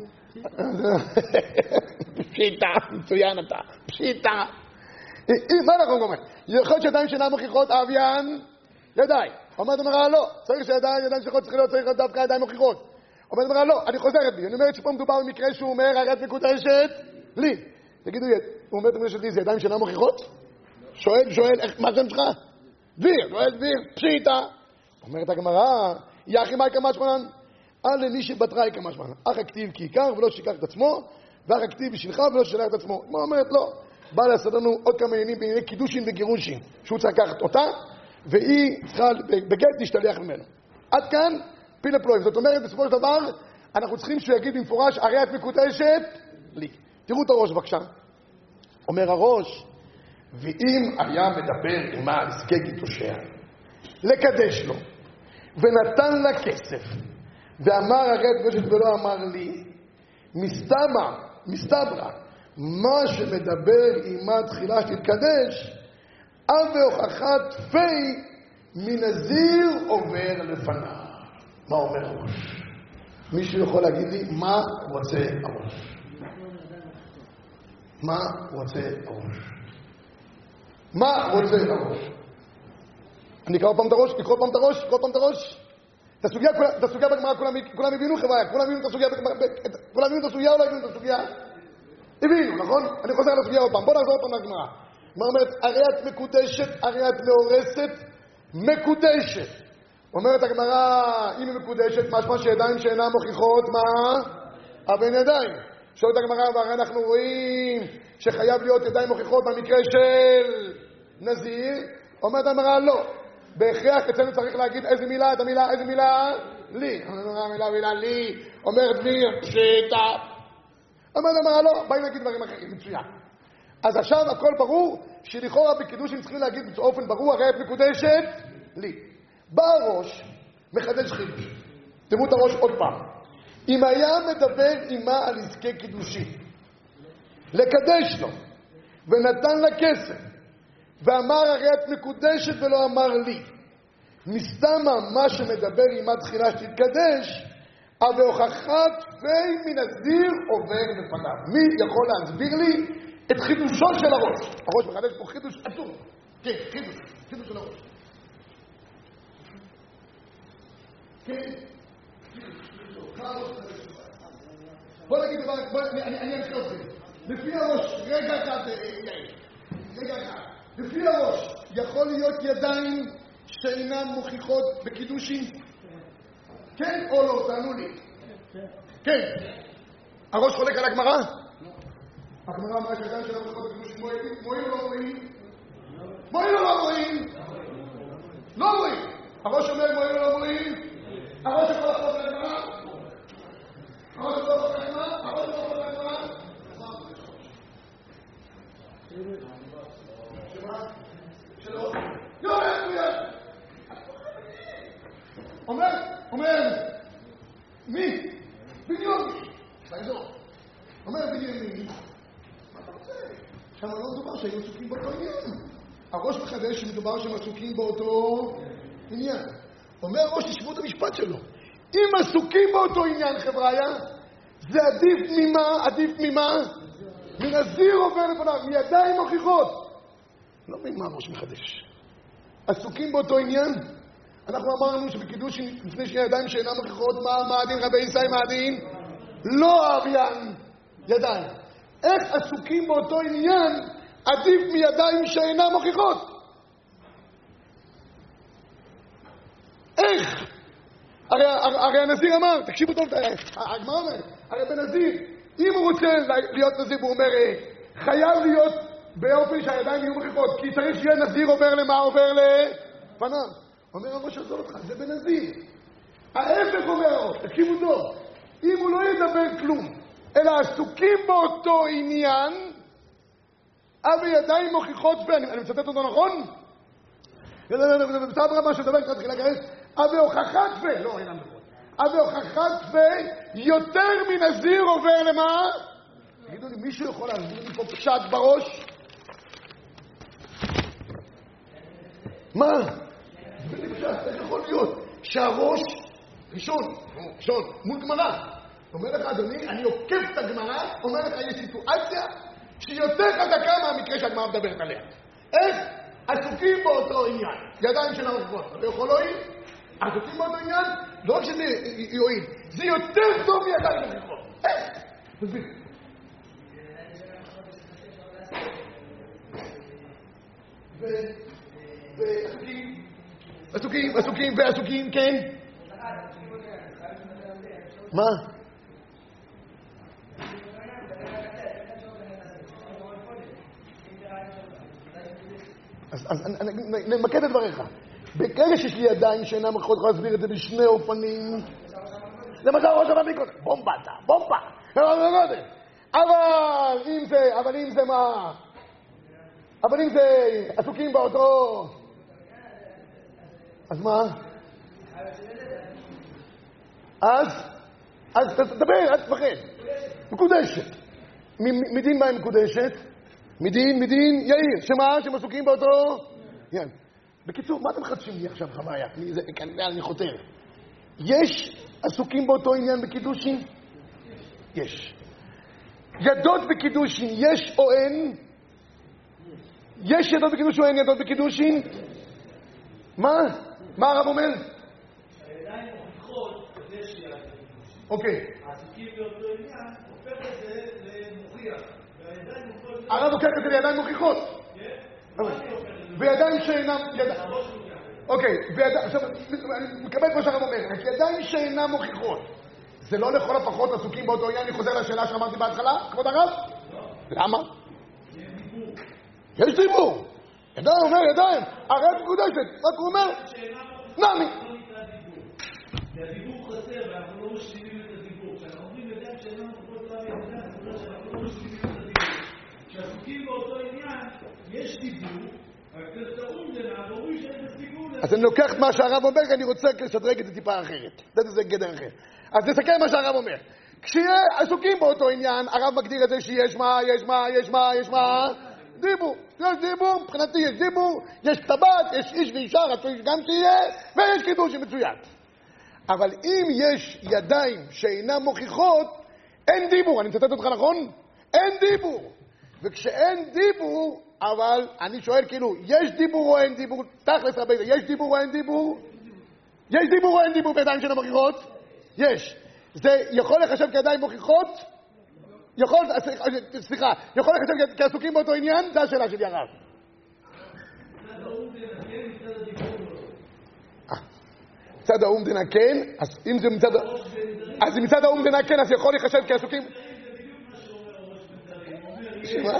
פשיטה, מצוין אתה. פשיטה. מה אנחנו אומרים? יכול להיות שידיים שאינם מוכיחות, אביין, ידיים. אומרת הגמרא, לא. צריך שידיים שכות צריכים להיות, צריך להיות דווקא ידיים מוכיחות. אומרת הגמרא, לא. אני חוזרת בי. אני אומרת שפה מדובר במקרה שהוא אומר, הרי את מקודשת לי. תגידו, הוא אומר את מקודשת לי, זה ידיים שאינם מוכיחות? שואל, מה זה שלך? דביר, פשיטה. אומרת הגמרא, יחי מה יקמה שמנן? אלה מי שבטרה יקמה שמנן. אך הכתיב כי עיקר ולא שיקח את עצמו, ואך הכתיב בשבילך ולא שילח את עצמו. מה אומרת? לא. בא לעשות לנו עוד כמה עניינים בענייני קידושין וגירושין, שהוא צריך לקחת אותה, והיא צריכה בגט להשתלח ממנו. עד כאן, פילה פלואים. זאת אומרת, בסופו של דבר, אנחנו צריכים שהוא יגיד במפורש, הרי את מקודשת לי. תראו את הראש בבקשה. אומר הראש, ואם היה מדבר עם העסקי גיטושיה, לקדש לו, ונתן לה כסף, ואמר הרי את מקודשת ולא אמר לי, מסתברא, מה שמדבר עימה תחילה שתתקדש, אב והוכחת פי מנזיר עובר לפניו. מה אומר הראש? מישהו יכול להגיד לי מה רוצה הראש? מה רוצה הראש? מה רוצה הראש? אני אקרא פעם את הראש? תקרא פעם את הראש? את הסוגיה בגמרא כולם הבינו חבר'ה? כולם הבינו את הסוגיה או לא הבינו את הסוגיה? הבינו, נכון? אני חוזר לסוגיה עוד פעם. בוא נחזור עוד פעם לגמרא. מה אומרת? הרי את מקודשת, הרי את מאורסת, מקודשת. אומרת הגמרא, אם היא מקודשת, משמע שידיים שאינם מוכיחות, מה? אבן ידיים. שואלת הגמרא, והרי אנחנו רואים שחייב להיות ידיים מוכיחות במקרה של נזיר. אומרת הגמרא, לא. בהכרח אצלנו צריך להגיד איזה מילה, איזה מילה? לי. מילה לי. אומר דביר, פשיטה. אומרת הגמרא, לא. באים להגיד דברים אחרים, מצוין. אז עכשיו הכל ברור, שלכאורה בקידושים צריכים להגיד באופן ברור, הרי את מקודשת לי. בא הראש, מחדש חידוש. תראו את הראש עוד פעם. אם היה מדבר עמה על עסקי קידושים, לקדש לו, ונתן לה כסף, ואמר הרי את מקודשת ולא אמר לי, מסתמה מה שמדבר עמה תחילה שתתקדש, אבל הוכחת פי מנזיר עובר לפניו. מי יכול להסביר לי את חידושו של הראש? הראש מחדש פה חידוש עצום. כן, חידוש של הראש. כן, בוא נגיד דבר, אני אנחה אתכם. לפי הראש, רגע אחד, רגע אחד, לפי הראש, יכול להיות ידיים שאינן מוכיחות בקידושים? כן או לא? תענו לי. כן. הראש חולק על הגמרא? הגמרא אמרה שידיים שאינן מוכיחות בקידושים מועיל או לא מועיל? מועיל או לא מועיל? לא מועיל. הראש אומר מועיל או לא מועיל? הראש יכול לחלוק על הגמרא? הראש יכול לחלוק על הגמרא? הראש יכול לחלוק על הגמרא? שמה? שלא? אומר, מי? בנימין. אומר בנימין, מה אתה רוצה? שם לא מדובר שהם עסוקים באותו עניין. הראש מחדש שמדובר שהם עסוקים באותו עניין. אומר הראש, תשמעו את המשפט שלו. אם עסוקים באותו עניין, חבריה, זה עדיף ממה? מנזיר עובר לפניו, מידיים מוכיחות. לא מבין מה הראש מחדש. עסוקים באותו עניין? אנחנו אמרנו שבקידוש לפני שני ידיים שאינם מוכיחות, מה הדין רבי ישראל, מה הדין? לא אביין ידיים. איך עסוקים באותו עניין עדיף מידיים שאינם מוכיחות? איך? הרי הנזיר אמר, תקשיבו טוב, הגמרא אומר, הרי בנזיר, אם הוא רוצה להיות נזיר, הוא אומר, חייב להיות באופן שהידיים יהיו מוכיחות, כי צריך שיהיה נזיר עובר למה? עובר לפניו. אומר הראש עזור אותך, זה בנזיר. ההפך אומר הראש, תקשיבו טוב, אם הוא לא ידבר כלום, אלא עסוקים באותו עניין, אבל ידיים מוכיחות, אני מצטט אותו נכון? זה בצד רמה שדבר קצת תחילה כרגע, אבל הוכחת פה, לא, אינם נכון. אבל הוכחת פה יותר מנזיר עובר למה? תגידו לי, מישהו יכול להסביר לי פה פשט בראש? מה? איך יכול להיות שהראש ראשון, מול גמרא, אומר לך אדוני, אני עוקף את הגמרא, אומר לך יש סיטואציה שהיא יותר חזקה מהמקרה שהגמרא מדברת עליה. איך? עסוקים באותו עניין, ידיים של המוכחות, אתה יכול להועיל? עסוקים באותו עניין, לא רק שזה יועיל, זה יותר טוב מידיים המוכחות. איך? תסביר. ועסוקים, כן? מה? אז נמקד את דבריך. ברגע שיש לי ידיים שאינם יכולות להסביר את זה בשני אופנים, למשל ראש המדליק אותה, בומבה, אבל אם זה מה? אבל אם זה עסוקים באותו, אז מה? אז תדבר, אל תפחד. מקודשת. מדין מה היא מקודשת? מדין, יאיר, שהם עסוקים באותו? בקיצור, מה אתם חדשים לי עכשיו, חוויה? אני חותר. יש עסוקים באותו עניין בקידושין? יש. ידות בקידושין, יש או אין? יש ידות בקידושין או אין ידות בקידושין? מה? מה הרב אומר? הידיים מוכיחות את זה שיד בקידושין. אוקיי. העסוקים באותו עניין הופך את זה למוכיח. והידיים מוכיחות... הרב הופך את זה לידיים מוכיחות. כן? וידיים שאינם... אוקיי, עכשיו, אני מקבל את מה שהרב אומר. ידיים שאינם מוכיחות. זה לא לכל הפחות עסוקים באותו עניין. אני חוזר לשאלה שאמרתי בהתחלה, כבוד הרב? למה? יש דיבור. ידיים אומר, ידיים. הרב מקודשת. רק הוא אומר, נמי. זה הדיבור חסר, ואנחנו לא משלימים את הדיבור. כשאנחנו אומרים ידיים שאינם מוכיחות למה ידיים, אנחנו לא משלימים את הדיבור. כשעסוקים באותו עניין, יש דיבור, אז אני לוקח את מה שהרב אומר, אני רוצה לשדרג את זה טיפה אחרת. זה גדר אחר. אז נסתכל מה שהרב אומר. כשיהיה עסוקים באותו עניין, הרב מגדיר את זה שיש מה? דיבור. יש דיבור, מבחינתי יש דיבור, יש טבעת, יש איש ואישה, רצוי גם תהיה, ויש קידוש מצוין. אבל אם יש ידיים שאינם מוכיחות, אין דיבור. אני מצטט אותך נכון? אין דיבור. וכשאין דיבור, אבל אני שואל כאילו, יש דיבור או אין דיבור? תכלס רבי, יש דיבור או אין דיבור? יש דיבור או אין דיבור בידיים שאינם מוכיחות? יש. זה יכול לחשב כידיים מוכיחות? סליחה, יכול לחשב כעסוקים באותו עניין? זה השאלה שלי הרב. מצד האומדנה כן, אז אם זה מצד... אז אם מצד האומדנה כן, אז יכול לחשב כעסוקים... שמה?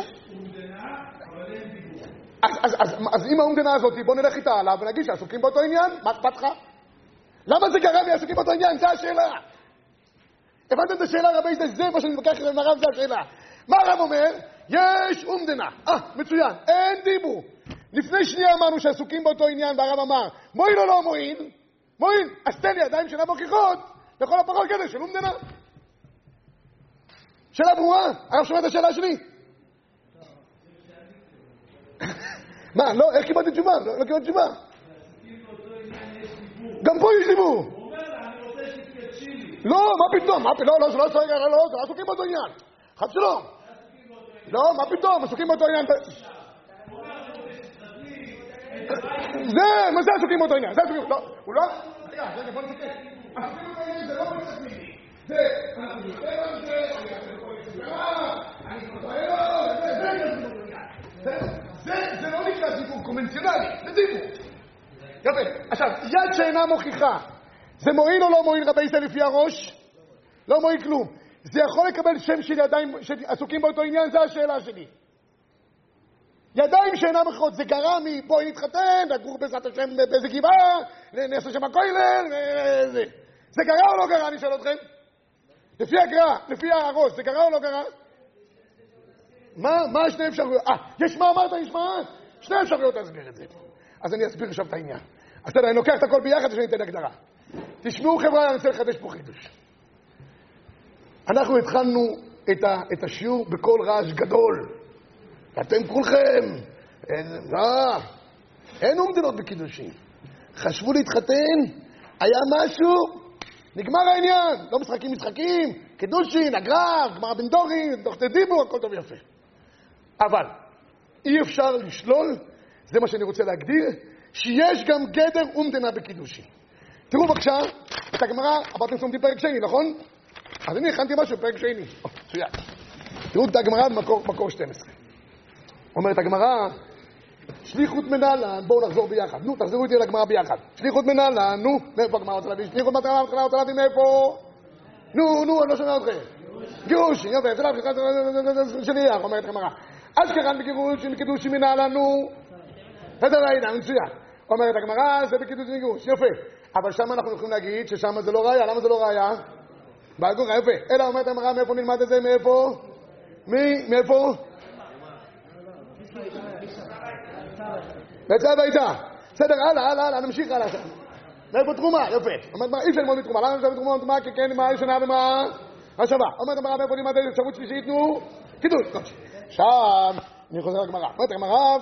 אז אם האומדנה הזאת, בוא נלך איתה עליו ונגיד שעסוקים באותו עניין, מה אכפת לך? למה זה גרם לי עסוקים באותו עניין? זה השאלה. הבנתם את השאלה רבי? זה מה שאני מתווכח עם הרב, זה השאלה. מה הרב אומר? יש אומדנה. מצוין, אין דיבור. לפני שנייה אמרנו שעסוקים באותו עניין, והרב אמר, מועיל או לא מועיל? מועיל. אז תן לי ידיים שאינן מוכיחות, לכל הפחות כזה של אומדנה. שאלה ברורה? הרב שומע את השאלה שלי? מה, לא, איך קיבלתי תשובה? לא קיבלתי תשובה. גם פה יש דיבור. הוא אומר לה, אני רוצה שתקדשי לי. לא, מה פתאום? לא, זה לא עסוקים באותו עניין. חד שלום. לא, מה פתאום? עסוקים באותו עניין. מה זה עסוקים באותו עניין? זה עסוקים... לא, הוא לא... רגע, בוא נסתכל. עסוקים באותו עניין זה לא מסתכלים. זה... זה לא נקרא דיבור קונבנציונלי, זה דיבור. יפה. עכשיו, יד שאינה מוכיחה, זה מועיל או לא מועיל רבי ישראל לפי הראש? לא מועיל כלום. זה יכול לקבל שם של ידיים שעסוקים באותו עניין? זה השאלה שלי. ידיים שאינם מוכיחות, זה גרם בואי נתחתן, נגור בעזרת השם באיזה גבעה, נעשה שם הכולל, זה גרע או לא גרע? אני שואל אתכם. לפי הגרע, לפי הראש, זה גרע או לא גרע? מה שני אפשרויות? יש מה אמרת, יש מה? שני אפשרויות להסביר את זה. אז אני אסביר עכשיו את העניין. אז תדע, אני לוקח את הכל ביחד ושאני אתן הגדרה. תשמעו חבר'ה, אני רוצה לחדש פה חידוש. אנחנו התחלנו את השיעור בכל רעש גדול. אתם כולכם. אין אומדנות בקידושים. חשבו להתחתן, היה משהו, נגמר העניין. לא משחקים, קידושין, הגר"א, גמרא בן דורי, דוכתא דיבור, הכל טוב יפה. אבל אי אפשר לשלול, זה מה שאני רוצה להגדיר, שיש גם גדר אומדנה בקידושין. תראו בבקשה את הגמרא, אמרתם שלומדים פרק שני, נכון? אז אני הכנתי משהו בפרק שני. מצוין. תראו את הגמרא במקור 12. אומרת הגמרא, שליחות מנהלן, בואו נחזור ביחד. נו, תחזרו איתי לגמרא ביחד. שליחות מנהלן, נו, מאיפה הגמרא רוצה להביא? שליחות מנהלן, רוצה להביא מאיפה? נו, אני לא שומע אתכם. גירושין, יפה, זה להביא שליח, אומרת הגמרא. אשכחן בגירושין, בקידושין מנהלן, נו. בסדר, הנה, מצוין. אומרת הגמרא, זה בקידושין גירוש, יפה. אבל שם אנחנו יכולים להגיד ששם זה לא ראיה. למה זה לא ראיה? בהגורה, יפה. אלא אומרת הגמרא, מאיפה נלמד את זה? מאיפה? מאיפה? ביצה הביתה. בסדר, הלאה, נמשיך הלאה שם. מאיפה תרומה? יפה. אומרת מה, אי אפשר ללמוד מתרומה. למה אפשר לתרומה? תרומה ככן, מה ראשונה ומה? השווה. אומרת הגמרא, מאיפה נלמד את אפשרות שלישית? נו, קידוש. שם, אני חוזר לגמרא. אומרת הגמרא,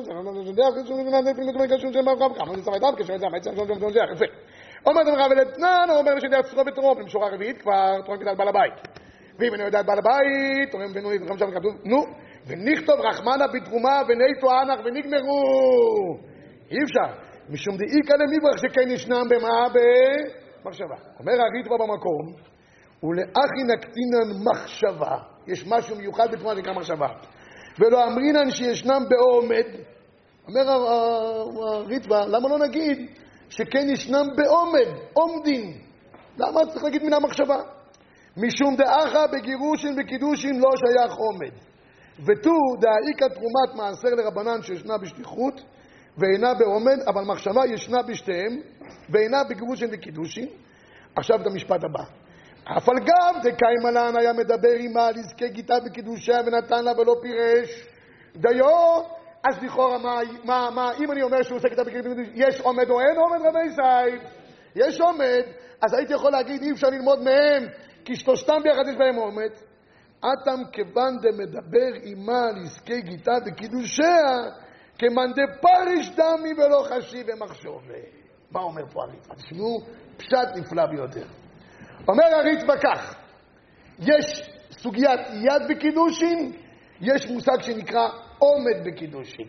יפה. אומרת הגמרא, ולתנן, אומר שיודע עצרו בתרום, למשורה רביעית כבר, תרום כדעת בעל הבית. ואם אני יודעת בעל הבית, תורם בנוני וחמישה וכתוב, נו, ונכתוב רחמנה בתרומה ונאיתו ענך ונגמרו. אי אפשר. משום דאיקה למיברח שכן ישנם במה? במחשבה. אומר הריטב"א במקום, ולאחי נקטינן מחשבה. יש משהו מיוחד בתרומה שנקרא מחשבה. ולא אמרינן שישנם בעומד. אומר הריטב"א, למה לא נגיד שכן ישנם בעומד, עומדין? למה צריך להגיד מן המחשבה? משום דאחה בגירושין וקידושין לא שייך עומד. ותו דאיקה תרומת מעשר לרבנן שישנה בשליחות ואינה בעומד, אבל מחשבה ישנה בשתיהם ואינה בגירושין וקידושין. עכשיו את המשפט הבא. אף על גב דקיימה לן היה מדבר עמה על עסקי גיטה בקידושיה ונתן לה ולא פירש דיו. אז לכאורה מה אם אני אומר שהוא עושה גיטה בקידושיה, יש עומד או אין עומד רבי ישראל? יש עומד. אז הייתי יכול להגיד אי אפשר ללמוד מהם כי שלושתם ביחד יש בהם עומד. אתם כבן דמדבר עמה על עסקי גיטה בקידושיה כמאן דפריש דמי ולא חשיב ומחשוב. מה אומר פה הריטב"א? תשמעו, פשט נפלא ביותר. אומר הריטב"א כך, יש סוגיית יד בקידושין, יש מושג שנקרא עומד בקידושין.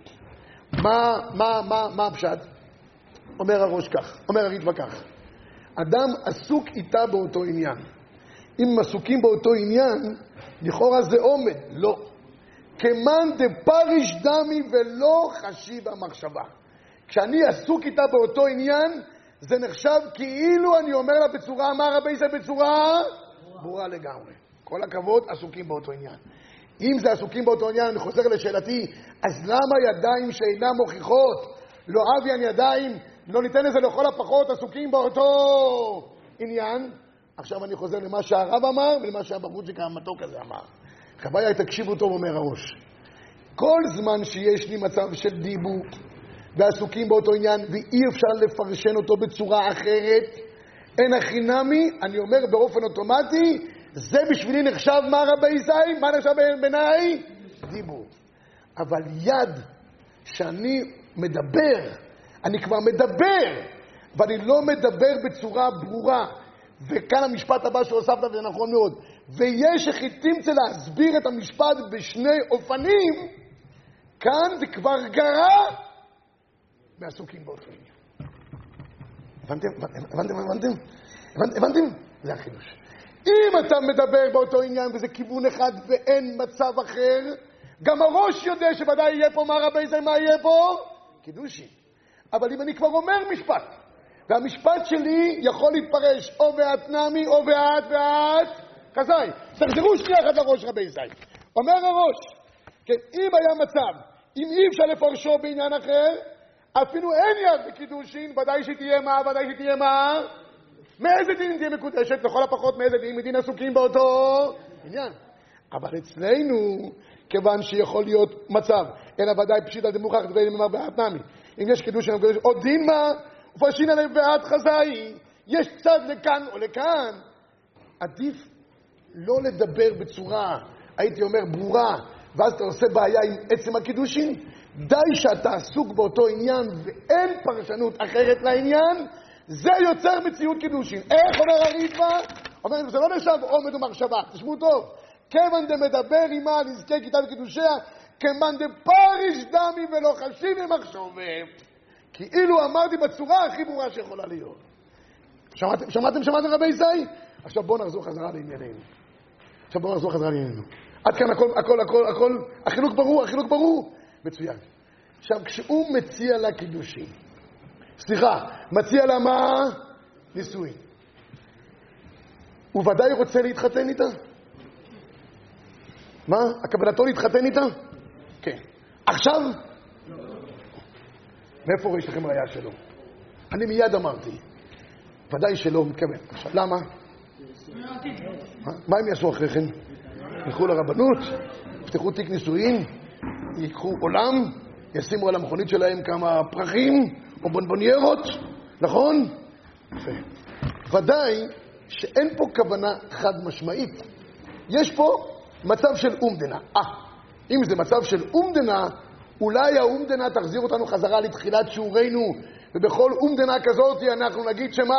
מה הפשט? אומר הראש כך, אומר הריטב"א כך, אדם עסוק איתה באותו עניין. אם עסוקים באותו עניין, לכאורה זה עומד, לא. כמן דפריש דמי ולא חשיב המחשבה. כשאני עסוק איתה באותו עניין, זה נחשב כאילו אני אומר לה בצורה, מה רבי ישראל בצורה? ברורה לגמרי. כל הכבוד, עסוקים באותו עניין. אם זה עסוקים באותו עניין, אני חוזר לשאלתי, אז למה ידיים שאינם מוכיחות? לא אביין ידיים, לא ניתן לזה לכל הפחות, עסוקים באותו עניין. עכשיו אני חוזר למה שהרב אמר ולמה שהבחורצ'יק המתוק הזה אמר. חוויה, תקשיבו טוב, אומר הראש. כל זמן שיש לי מצב של דיבור ועסוקים באותו עניין ואי אפשר לפרשן אותו בצורה אחרת, אין הכי נמי, אני אומר באופן אוטומטי, זה בשבילי נחשב מה רבי ישראל? מה נחשב בעיניי? דיבור. אבל יד שאני מדבר, אני כבר מדבר, ואני לא מדבר בצורה ברורה, וכאן המשפט הבא שהוספת וזה נכון מאוד, ויש שחיתים צריך להסביר את המשפט בשני אופנים, כאן זה כבר גרה מעסוקים באותו עניין. הבנתם? זה החידוש. אם אתה מדבר באותו עניין וזה כיוון אחד ואין מצב אחר, גם הראש יודע שוודאי יהיה פה מה רבי זה, מה יהיה פה? קידושי. אבל אם אני כבר אומר משפט, והמשפט שלי יכול להתפרש או ואת נמי או ואת חזאי. תחזרו שנייה אחת לראש רבי ישראל. אומר הראש, כן, אם היה מצב, אם אי אפשר לפרשו בעניין אחר, אפילו אין יד בקידושין, ודאי שתהיה מה? מאיזה דין תהיה מקודשת? לכל הפחות מאיזה דין? מדין עסוקים באותו עניין. אבל אצלנו, כיוון שיכול להיות מצב, אלא ודאי פשיטא דמוכח דבי דממה ואת נמי. אם יש קידושין, עוד דין מה? ופרשין עליהם ואת חזאי. יש קצת לכאן או לכאן. עדיף לא לדבר בצורה, הייתי אומר, ברורה, ואז אתה עושה בעיה עם עצם הקידושין. די שאתה עסוק באותו עניין ואין פרשנות אחרת לעניין, זה יוצר מציאות קידושין. איך אומר הריטב"א? אומר, זה לא נחשב עומד ומחשבה. תשמעו טוב. כיוון דמדבר עמה על נזקי כיתה וקידושיה, כיוון דפריש דמי ולא חשיב ומחשבה. כאילו אמרתי בצורה הכי ברורה שיכולה להיות. שמעתם רבי ישראל? עכשיו בואו נחזור חזרה לענייננו. עד כאן הכל, החילוק ברור. מצוין. עכשיו, כשהוא מציע לה קידושין, מציע לה מה? נישואין. הוא ודאי רוצה להתחתן איתה? מה? הכוונתו להתחתן איתה? כן. עכשיו? מאיפה יש לכם ראיה שלו? אני מיד אמרתי. ודאי שלא מתכוון. עכשיו, למה? מה הם יעשו אחרי כן? ילכו לרבנות, יפתחו תיק נישואין, ייקחו עולם, ישימו על המכונית שלהם כמה פרחים או בונבוניירות, נכון? יפה. ודאי שאין פה כוונה חד משמעית. יש פה מצב של אומדנה. אם זה מצב של אומדנה, אולי האומדנה תחזיר אותנו חזרה לתחילת שיעורנו, ובכל אומדנה כזאת אנחנו נגיד שמה?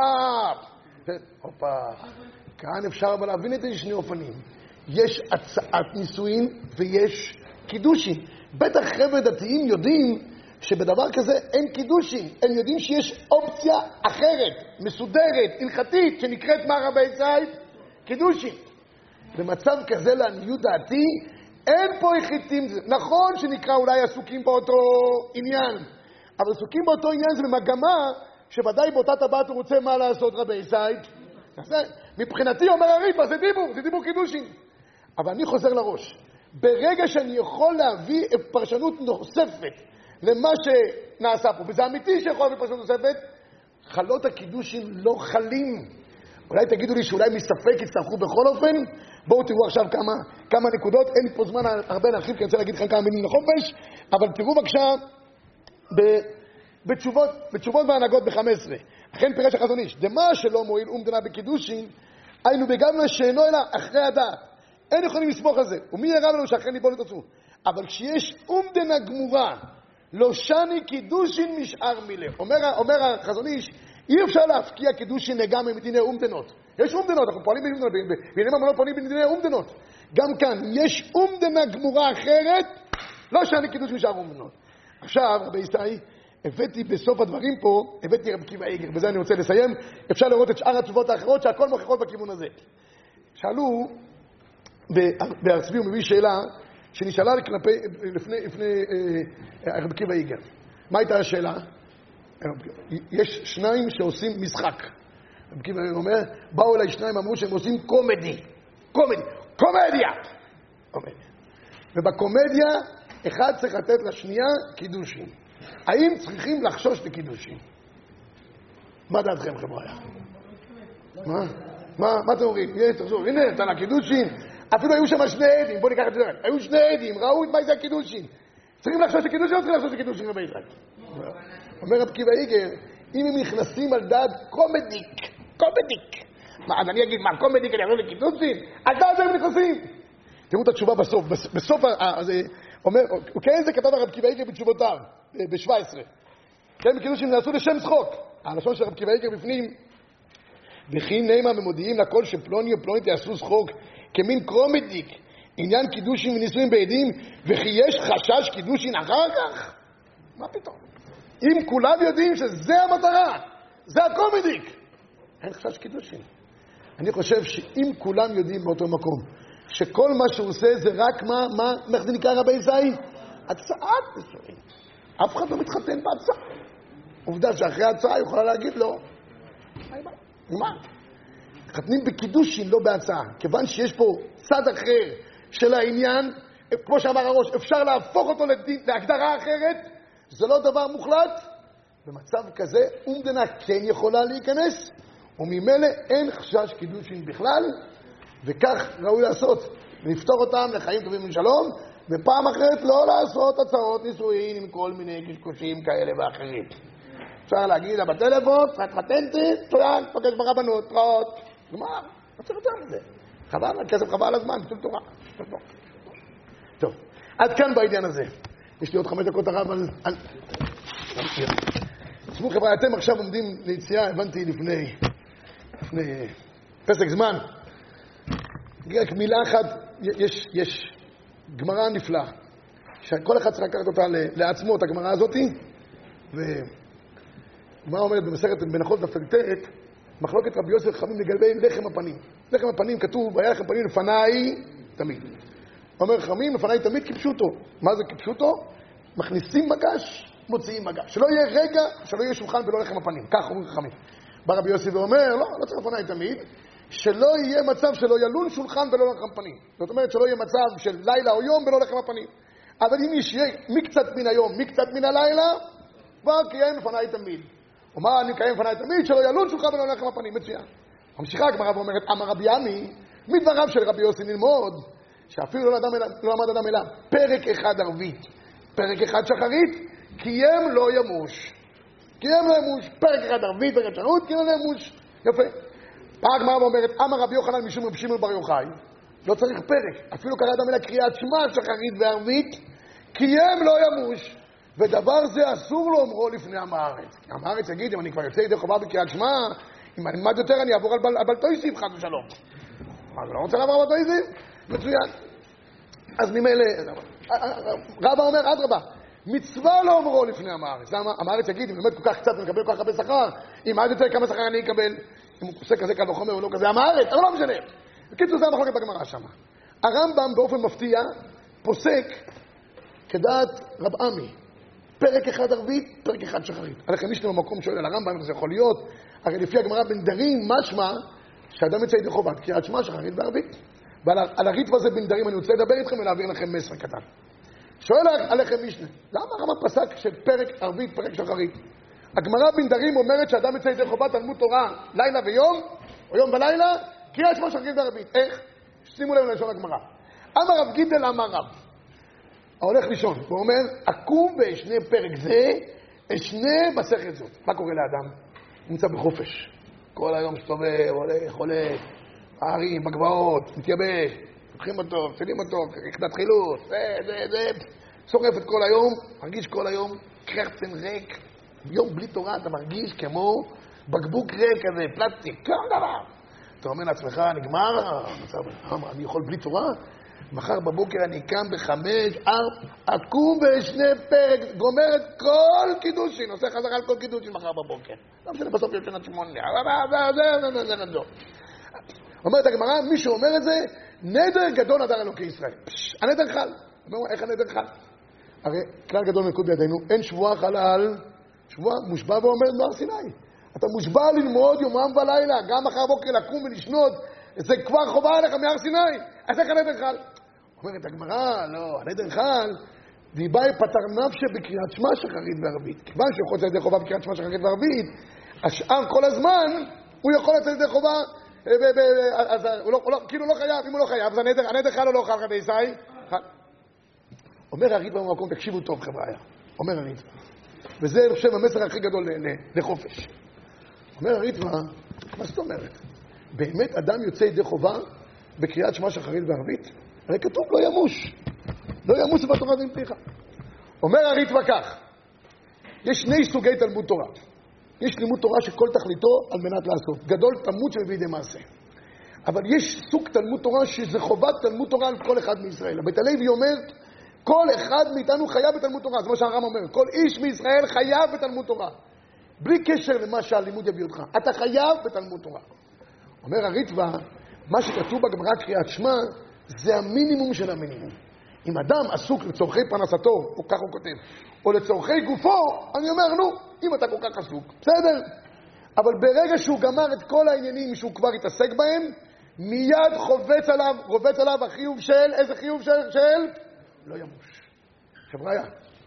כאן אפשר אבל להבין את זה שני אופנים. יש הצעת נישואין ויש קידושין. בטח חבר'ה דתיים יודעים שבדבר כזה אין קידושין. הם יודעים שיש אופציה אחרת, מסודרת, הלכתית, שנקראת מה רבי ישראל? קידושין. במצב כזה לעניות דעתי, אין פה יחידים. נכון שנקרא אולי עסוקים באותו עניין, אבל עסוקים באותו עניין זה במגמה שוודאי באותה טבעת הוא רוצה מה לעשות רבי ישראל. מבחינתי אומר הריטב"א, זה דיבור קידושין. אבל אני חוזר לראש. ברגע שאני יכול להביא פרשנות נוספת למה שנעשה פה, וזה אמיתי שיכול להביא פרשנות נוספת, חלות הקידושין לא חלים. אולי תגידו לי שאולי מספק יצטרכו בכל אופן. בואו תראו עכשיו כמה נקודות. אין לי פה זמן הרבה להרחיב, כי אני רוצה להגיד לכם כמה מילים לחופש, אבל תראו בבקשה בתשובות והנהגות ב-15. אכן פירש החזון איש, דמה שלא מועיל אומדנה בקידושין, היינו בגמנה שאינו אלא אחרי הדעת. אין יכולים לסמוך על זה. ומי יראה לנו שאכן ליבו לא תצאו? אבל כשיש אומדנה גמורה, לא שני קידושין משאר מילה. אומר החזון איש, אי אפשר להפקיע קידושין גם במדיני אומדנות. יש אומדנות, אנחנו פועלים באומדנות, בעניינים המונות פועלים במדיני אומדנות. גם כאן, יש אומדנה גמורה אחרת, לא שני קידושין משאר אומדנות. עכשיו, רבי ישראל, הבאתי בסוף הדברים פה, הבאתי רב עקיבא איגר, בזה אני רוצה לסיים. אפשר לראות את שאר התשובות האחרות שהכל מוכיחות בכיוון הזה. שאלו, בהרצבי הוא מביא שאלה שנשאלה לפני רבי עקיבא איגר. מה הייתה השאלה? יש שניים שעושים משחק. רבי עקיבא איגר אומר, באו אליי שניים, אמרו שהם עושים קומדיה. ובקומדיה אחד צריך לתת לשנייה קידושין. האם צריכים לחשוש לקידושין? מה דעתכם, חבר'ה? מה אתם אומרים? הנה, אתה לקידושין. אפילו היו שם שני עדים, בואו ניקח את זה. היו שני עדים, ראו את מה זה הקידושין. צריכים לחשוש לקידושין או צריכים לחשוש לקידושין רבי ישראל? אומר רבי עקיבא איגר, אם הם נכנסים על דעת קומדיק. מה, אז אני אגיד, מה, קומדיק אני אעבור לקידושין? על דעת זה הם נכנסים. תראו את התשובה בסוף. בסוף, אומר, כן, זה כתב רבי עקיבא איגר בתשובותיו, ב-17. כן, קידושין נעשו לשם צחוק. הלשון של רבי עקיבא איגר בפנים, וכי נאמר ומודיעים לכל שפלוני ופלונית יעשו צחוק כמין קומדיק, עניין קידושין ונישואים בעדים, וכי יש חשש קידושין אחר כך? מה פתאום? אם כולם יודעים שזה המטרה, זה הקומדיק, אין חשש קידושין. אני חושב שאם כולם יודעים באותו מקום, שכל מה שהוא עושה זה רק מה זה נקרא רבי זי? הצעת נישואים. אף אחד לא מתחתן בהצעה. עובדה שאחרי ההצעה יכולה להגיד לו, מה? חתנים בקידושין, לא בהצעה. כיוון שיש פה צד אחר של העניין, כמו שאמר הראש, אפשר להפוך אותו להגדרה אחרת, זה לא דבר מוחלט. במצב כזה, אומדנה כן יכולה להיכנס, וממילא אין חשש קידושין בכלל, וכך ראוי לעשות, ולפתור אותם לחיים טובים ושלום, ופעם אחרת לא לעשות הצעות נישואין עם כל מיני קשקושים כאלה ואחרים. אפשר להגיד לה בטלפון, פטנטית, תויין, פגש ברבנות, תראות. גמר, לא צריך יותר מזה. חבל, הכסף חבל על הזמן, ביטול תורה. טוב, עד כאן בעניין הזה. יש לי עוד 5 דקות הרב על... תשמעו חבר'ה, אתם עכשיו עומדים ליציאה, הבנתי לפני פסק זמן. רק מילה אחת, יש גמרא נפלאה, שכל אחד צריך לקחת אותה לעצמו, את הגמרא הזאת, מה אומרת במסכת מנחות דף-ט', מחלוקת רבי יוסף חכמים לגבי לחם הפנים. לחם הפנים כתוב, היה לחם פנים לפניי תמיד. אומר חכמים, לפניי תמיד כפשוטו. מה זה כפשוטו? מכניסים מגש, מוציאים מגש. שלא יהיה רגע, שלא יהיה שולחן ולא לחם הפנים. כך אומרים חכמים. בא רבי יוסף ואומר, לא צריך לפניי תמיד, שלא יהיה מצב שלא ילון שולחן ולא לחם פנים. זאת אומרת שלא יהיה מצב של לילה או יום ולא לחם הפנים. אבל אם יהיה מקצת מן היום, מקצת מן הלילה, כבר קיים לפניי תמיד. ומה אני קיים לפניי תמיד? שלא ילון שולחן ולא לחם הפנים. מצוין. המשיכה הגמרא ואומרת, אמר רבי עמי, מדבריו של רבי יוסי נלמוד, שאפילו לא למד אדם אלא פרק אחד ערבית, פרק אחד שחרית, קיים לא ימוש. קיים לא ימוש. פרק אחד ערבית, פרק שחרית, קיים לא ימוש. יפה. הגמרא ואומרת, אמר רבי יוחנן משום רבי שמעון בר יוחאי, לא צריך פרק. אפילו קרא אדם אלא קריאת שמע שחרית וערבית, קיים לא ימוש. ודבר זה אסור לו אומרו לפני עם הארץ. עם הארץ יגיד, אם אני כבר יוצא ידי חובה בקריאת שמע, אם אני אלמד יותר אני אעבור על בלטויסיב, חס ושלום. אז אני לא רוצה לעבור על בלטויסיב? מצוין. אז ממילא, רבא אומר, אדרבה, מצווה לא אומרו לפני עם הארץ. למה? עם הארץ יגיד, אם לומד כל כך קצת, אני אקבל כל כך הרבה שכר, אם עד יותר כמה שכר אני אקבל, אם הוא עושה כזה קל וחומר או לא כזה, עם הארץ, אבל לא משנה. בקיצור, זה המחלוקת בגמרא שם. הרמב"ם באופן מפתיע פוסק כדעת רב עמי. פרק אחד ערבית, פרק אחד שחרית. עליכם מישהו במקום שואל על הרמב"ם, זה יכול להיות, הרי לפי הגמרא בנדרים, משמע שאדם יצא ידי חובת קריאת שמע שחרית וערבית. ועל הריטב"א הזה בנדרים אני רוצה לדבר איתכם ולהעביר לכם מסר קטן. שואל עליכם משנה, למה הרמב"ם פסק של פרק ערבית, פרק שחרית? הגמרא בנדרים אומרת שאדם יצא ידי חובת תלמוד תורה לילה ויום, או יום ולילה, קריאת שמע שחרית וערבית. איך? שימו לב ללשון הגמרא. אמר רב גידל אמר רב. ההולך לישון, הוא אומר, עקום בשני פרק זה, שני מסכת זאת. מה קורה לאדם? נמצא בחופש. כל היום מסתובב, הולך, הולך, הערים, בגבעות, מתייבש, לוקחים אותו, צלים אותו, יחידת חילוץ, זה, שורף את כל היום, מרגיש כל היום קרחצן ריק, יום בלי תורה אתה מרגיש כמו בקבוק ריק כזה, פלסטיק, כל דבר. אתה אומר לעצמך, נגמר, אני יכול בלי תורה? מחר בבוקר אני קם ב5, עקום בשני פרק, גומר את כל קידושין, עושה חזרה על כל קידושין מחר בבוקר. לא משנה, בסוף יוצא עד 8. אומרת הגמרא, מי שאומר את זה, נדר גדול נדר אלוקי ישראל. הנדר חל. איך הנדר חל? הרי כלל גדול מלכות בידינו, אין שבועה חלל, שבועה מושבע ואומר בהר סיני. אתה מושבע ללמוד יומם ולילה, גם אחר בוקר לקום ולשנות, זה כבר חובה עליך מהר סיני. אז איך הנדר חל? אומרת הגמרא, לא, הנדר חל, דיבאי פטרנף שבקריאת שמע שחרית וערבית. כיוון שהוא יכול לצאת ידי חובה בקריאת שמע שחרית וערבית, השאר כל הזמן הוא יכול לצאת ידי חובה, אז הוא כאילו לא חייב, אם הוא לא חייב, אז הנדר חל או לא חל רבי ישראל? חל. אומר הריטב"א במקום, תקשיבו טוב חבר'ה, אומר הריטב"א, וזה אני חושב המסר הכי גדול לחופש. אומר הריטב"א, מה זאת אומרת? באמת אדם יוצא ידי חובה בקריאת שמע שחרית וערבית? הרי כתוב לא ימוש. לא ימוש בתורה דין פיך. אומר הריטב"א כך, יש שני סוגי תלמוד תורה. יש לימוד תורה שכל תכליתו על מנת לעשות. גדול תלמוד שמביא ידי מעשה. אבל יש סוג תלמוד תורה שזה חובת תלמוד תורה על כל אחד מישראל. הבית הלוי אומר, כל אחד מאיתנו חייב בתלמוד תורה. זה מה שהר"ם אומר. כל איש מישראל חייב בתלמוד תורה. בלי קשר למה שהלימוד יביא אותך. אתה חייב בתלמוד תורה. אומר הריטב"א, מה שכתוב בגמרא קריאת שמע, זה המינימום של המינימום. אם אדם עסוק לצורכי פרנסתו, או כך הוא כותב, או לצורכי גופו, אני אומר, נו, אם אתה כל כך עסוק, בסדר. אבל ברגע שהוא גמר את כל העניינים שהוא כבר התעסק בהם, מיד רובץ עליו החיוב של, איזה חיוב של? לא ימוש. חבר'ה,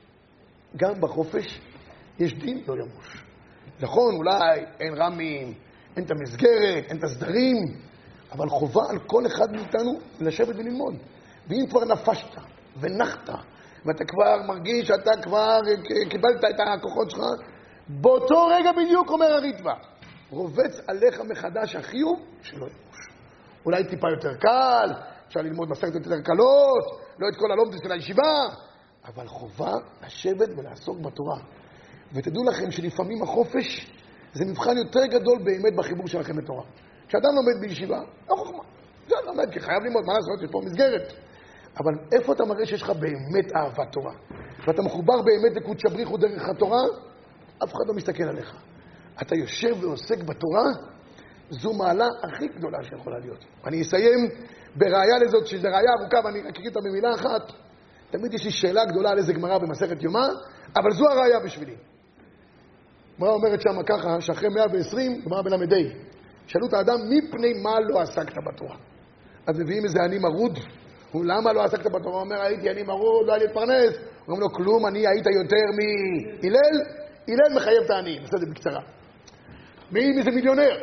גם בחופש יש דין לא ימוש. נכון, אולי אין רמים, אין את המסגרת, אין את הסדרים, אבל חובה על כל אחד מאיתנו לשבת וללמוד. ואם כבר נפשת ונחת, ואתה כבר מרגיש שאתה כבר קיבלת את הכוחות שלך, באותו רגע בדיוק אומר הריטב"א, רובץ עליך מחדש החיוב שלא ימוש. אולי טיפה יותר קל, אפשר ללמוד מסכת יותר קלות, לא את כל הלומדות של הישיבה, אבל חובה לשבת ולעסוק בתורה. ותדעו לכם שלפעמים החופש זה מבחן יותר גדול באמת בחיבור שלכם לתורה. כשאדם לומד בישיבה, לא חוכמה. זה לומד, כי חייב ללמוד, מה לעשות, יש פה מסגרת. אבל איפה אתה מראה שיש לך באמת אהבת תורה? ואתה מחובר באמת לקודש הבריחו דרך התורה, אף אחד לא מסתכל עליך. אתה יושב ועוסק בתורה, זו מעלה הכי גדולה שיכולה להיות. אני אסיים בראיה לזאת, שזו ראיה ארוכה, ואני אקריא אותה במילה אחת. תמיד יש לי שאלה גדולה על איזה גמרא במסכת יומא, אבל זו הראיה בשבילי. גמרא אומרת שם ככה, שאחרי 120, גמרא בלמדי, שאלו את האדם, מפני מה לא עסקת בתורה? אז מביאים איזה אני מרוד, הוא למה לא עסקת בתורה? הוא אומר, הייתי אני מרוד, לא היה להתפרנס. אומרים לו, כלום, אני היית יותר מהלל, הלל מחייב את העניים, בסדר, בקצרה. מי זה מיליונר?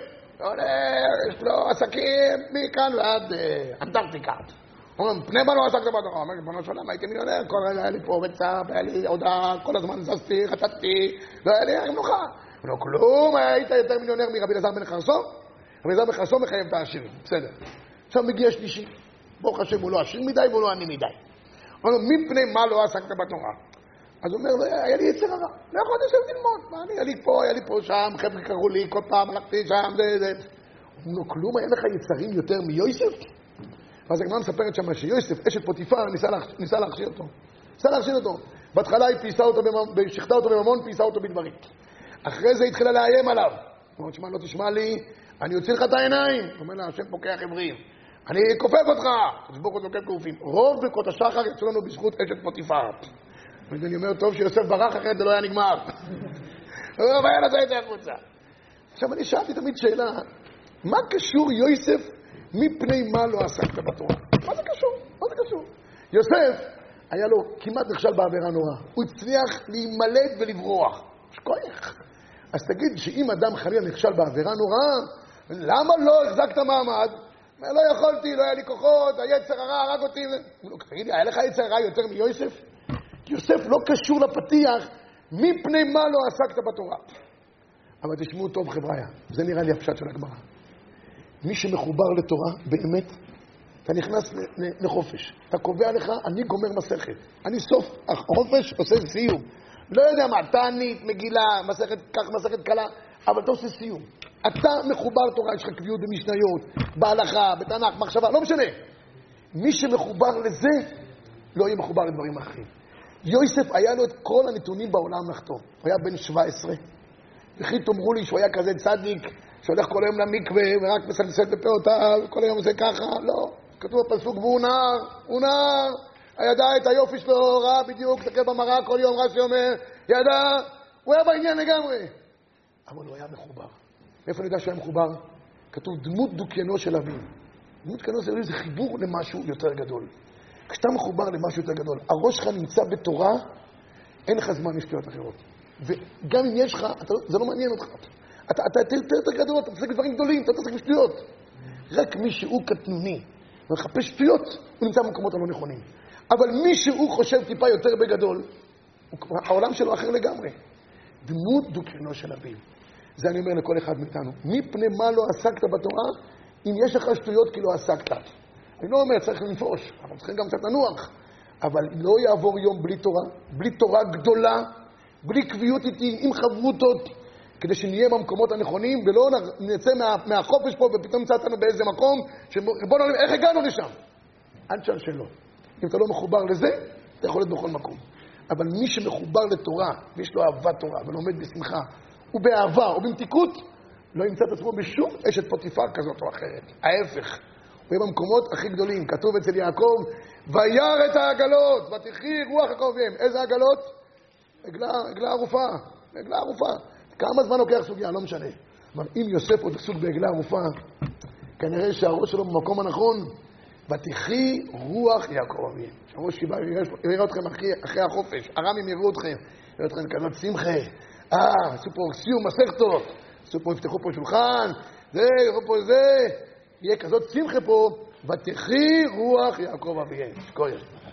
יש לו עסקים מכאן ועד אנטרקטיקה. אומרים, פני מה לא עסקת בתורה? אומר, בנו שלם, הייתי מיליונר, כל רגע היה לי פה בצע, היה לי הודעה, כל הזמן זזתי, חטאתי, לא היה לי מנוחה. לא כלום, היית יותר מיליונר מרבי אלעזר בן חרסון? רבי אלעזר בן חרסון מחייב את העשירים, בסדר. עכשיו מגיע שלישי, ברוך השם, הוא לא עשיר מדי והוא לא עני מדי. אומר לו, מפני מה לא עסקת בתורה? אז הוא אומר לו, היה לי יצר הרע, לא יכולתי לשבת ללמוד, היה לי פה, שם, חבר'ה קראו לי, כל פעם הלכתי שם, זה. אומר לו, כלום, היה לך יצרים יותר מיוסף? ואז הגמרא מספרת שם שיוסף, אשת פוטיפר, ניסה להכשיר אותו. בהתחלה היא שחטה אותו בממון, פייסה אותו בדברים. אחרי זה התחילה לאיים עליו. הוא אומר, לא תשמע לי, אני יוצא לך את העיניים. הוא אומר לה, השם פוקח עברים. אני כופף אותך. תשבוק אותו כיף כעופים. רוב ברכות השחר יצאו לנו בזכות אשת פוטיפר. ואני אומר, טוב שיוסף ברח אחרת, זה לא היה נגמר. הוא אומר, והיה לזה את זה החוצה. עכשיו אני שאלתי תמיד שאלה, מה קשור יוסף מפני מה לא עסקת בתורה? מה זה קשור? יוסף היה לו כמעט נכשל בעבירה נורא. הוא הצליח להימלט ולברוח. יש כוח. אז תגיד שאם אדם חלילה נכשל בעבירה נוראה, למה לא החזקת מעמד? לא יכולתי, לא היה לי כוחות, היצר הרע הרג אותי. תגיד לי, היה לך יצר הרע יותר מיוסף? כי יוסף לא קשור לפתיח מפני מה לא עסקת בתורה. אבל תשמעו טוב חבריה, זה נראה לי הפשט של הגמרא. מי שמחובר לתורה באמת, אתה נכנס לחופש. אתה קובע לך, אני גומר מסכת. אני סוף החופש עושה סיום. לא יודע מה, תענית, מגילה, מסכת קלה, אבל אתה עושה סיום. אתה מחובר לתורה, יש לך קביעות במשניות, בהלכה, בתנ"ך, מחשבה, לא משנה. מי שמחובר לזה, לא יהיה מחובר לדברים אחרים. יוסף היה לו את כל הנתונים בעולם לחתום. הוא היה בן 17. וכי תאמרו לי שהוא היה כזה צדיק, שהולך כל היום למקווה ורק מסלסל בפאותיו, כל היום עושה ככה, לא. כתוב בפסוק, והוא נער, הוא נער, הידע את היופי שלו, ראה בדיוק, תסתכל במראה כל יום, רש"י אומר, ידע, הוא היה בעניין לגמרי. אבל הוא היה מחובר. מאיפה אני יודע שהוא היה מחובר? כתוב דמות דוקיינו של אביו. דמות דוקיינו של אביו זה חיבור למשהו יותר גדול. כשאתה מחובר למשהו יותר גדול, הראש שלך נמצא בתורה, אין לך זמן לשטויות אחרות. וגם אם יש לך, זה לא מעניין אותך. אתה יותר גדול, אתה מתעסק בדברים גדולים, אתה מתעסק בשטויות. רק מי שהוא קטנוני ומחפש שטויות, הוא נמצא במקומות הלא נכונים. אבל מי שהוא חושב טיפה יותר בגדול, העולם שלו אחר לגמרי. דמות דוקיינו של אביו. זה אני אומר לכל אחד מאיתנו. מפני מה לא עסקת בתורה? אם יש לך שטויות כי לא עסקת. אני לא אומר, צריך לנפוש, אנחנו צריכים גם קצת לנוח. אבל לא יעבור יום בלי תורה גדולה, בלי קביעות איתי, עם חברותות, כדי שנהיה במקומות הנכונים, ולא נצא מהחופש פה, ופתאום נמצא אותנו באיזה מקום, בוא נראה, איך הגענו לשם? אל תשאל שלא. אם אתה לא מחובר לזה, אתה יכול להיות בכל מקום. אבל מי שמחובר לתורה, ויש לו אהבת תורה, ולומד בשמחה, ובאהבה, או במתיקות, לא ימצא את עצמו בשום אשת פוטיפר כזאת או אחרת. ההפך. הוא יהיה במקומות הכי גדולים. כתוב אצל יעקב, וירא את העגלות, ותחי רוח יעקב אביהם. איזה עגלות? עגלה ערופה. עגלה ערופה. כמה זמן לוקח סוגיה? לא משנה. אבל אם יוסף עוד עסוק בעגלה ערופה, כנראה שהראש שלו במקום הנכון, ותחי רוח יעקב אביהם. שהראש יראה אתכם אחרי החופש. הרמים יראו אתכם. יראו אתכם כזאת שמחה. עשו פה סיום מסכתות. עשו פה, יפתחו פה שולחן. יראו פה זה. יהיה כזאת שמחה פה, ותחי רוח יעקב אביהם. שכוייך.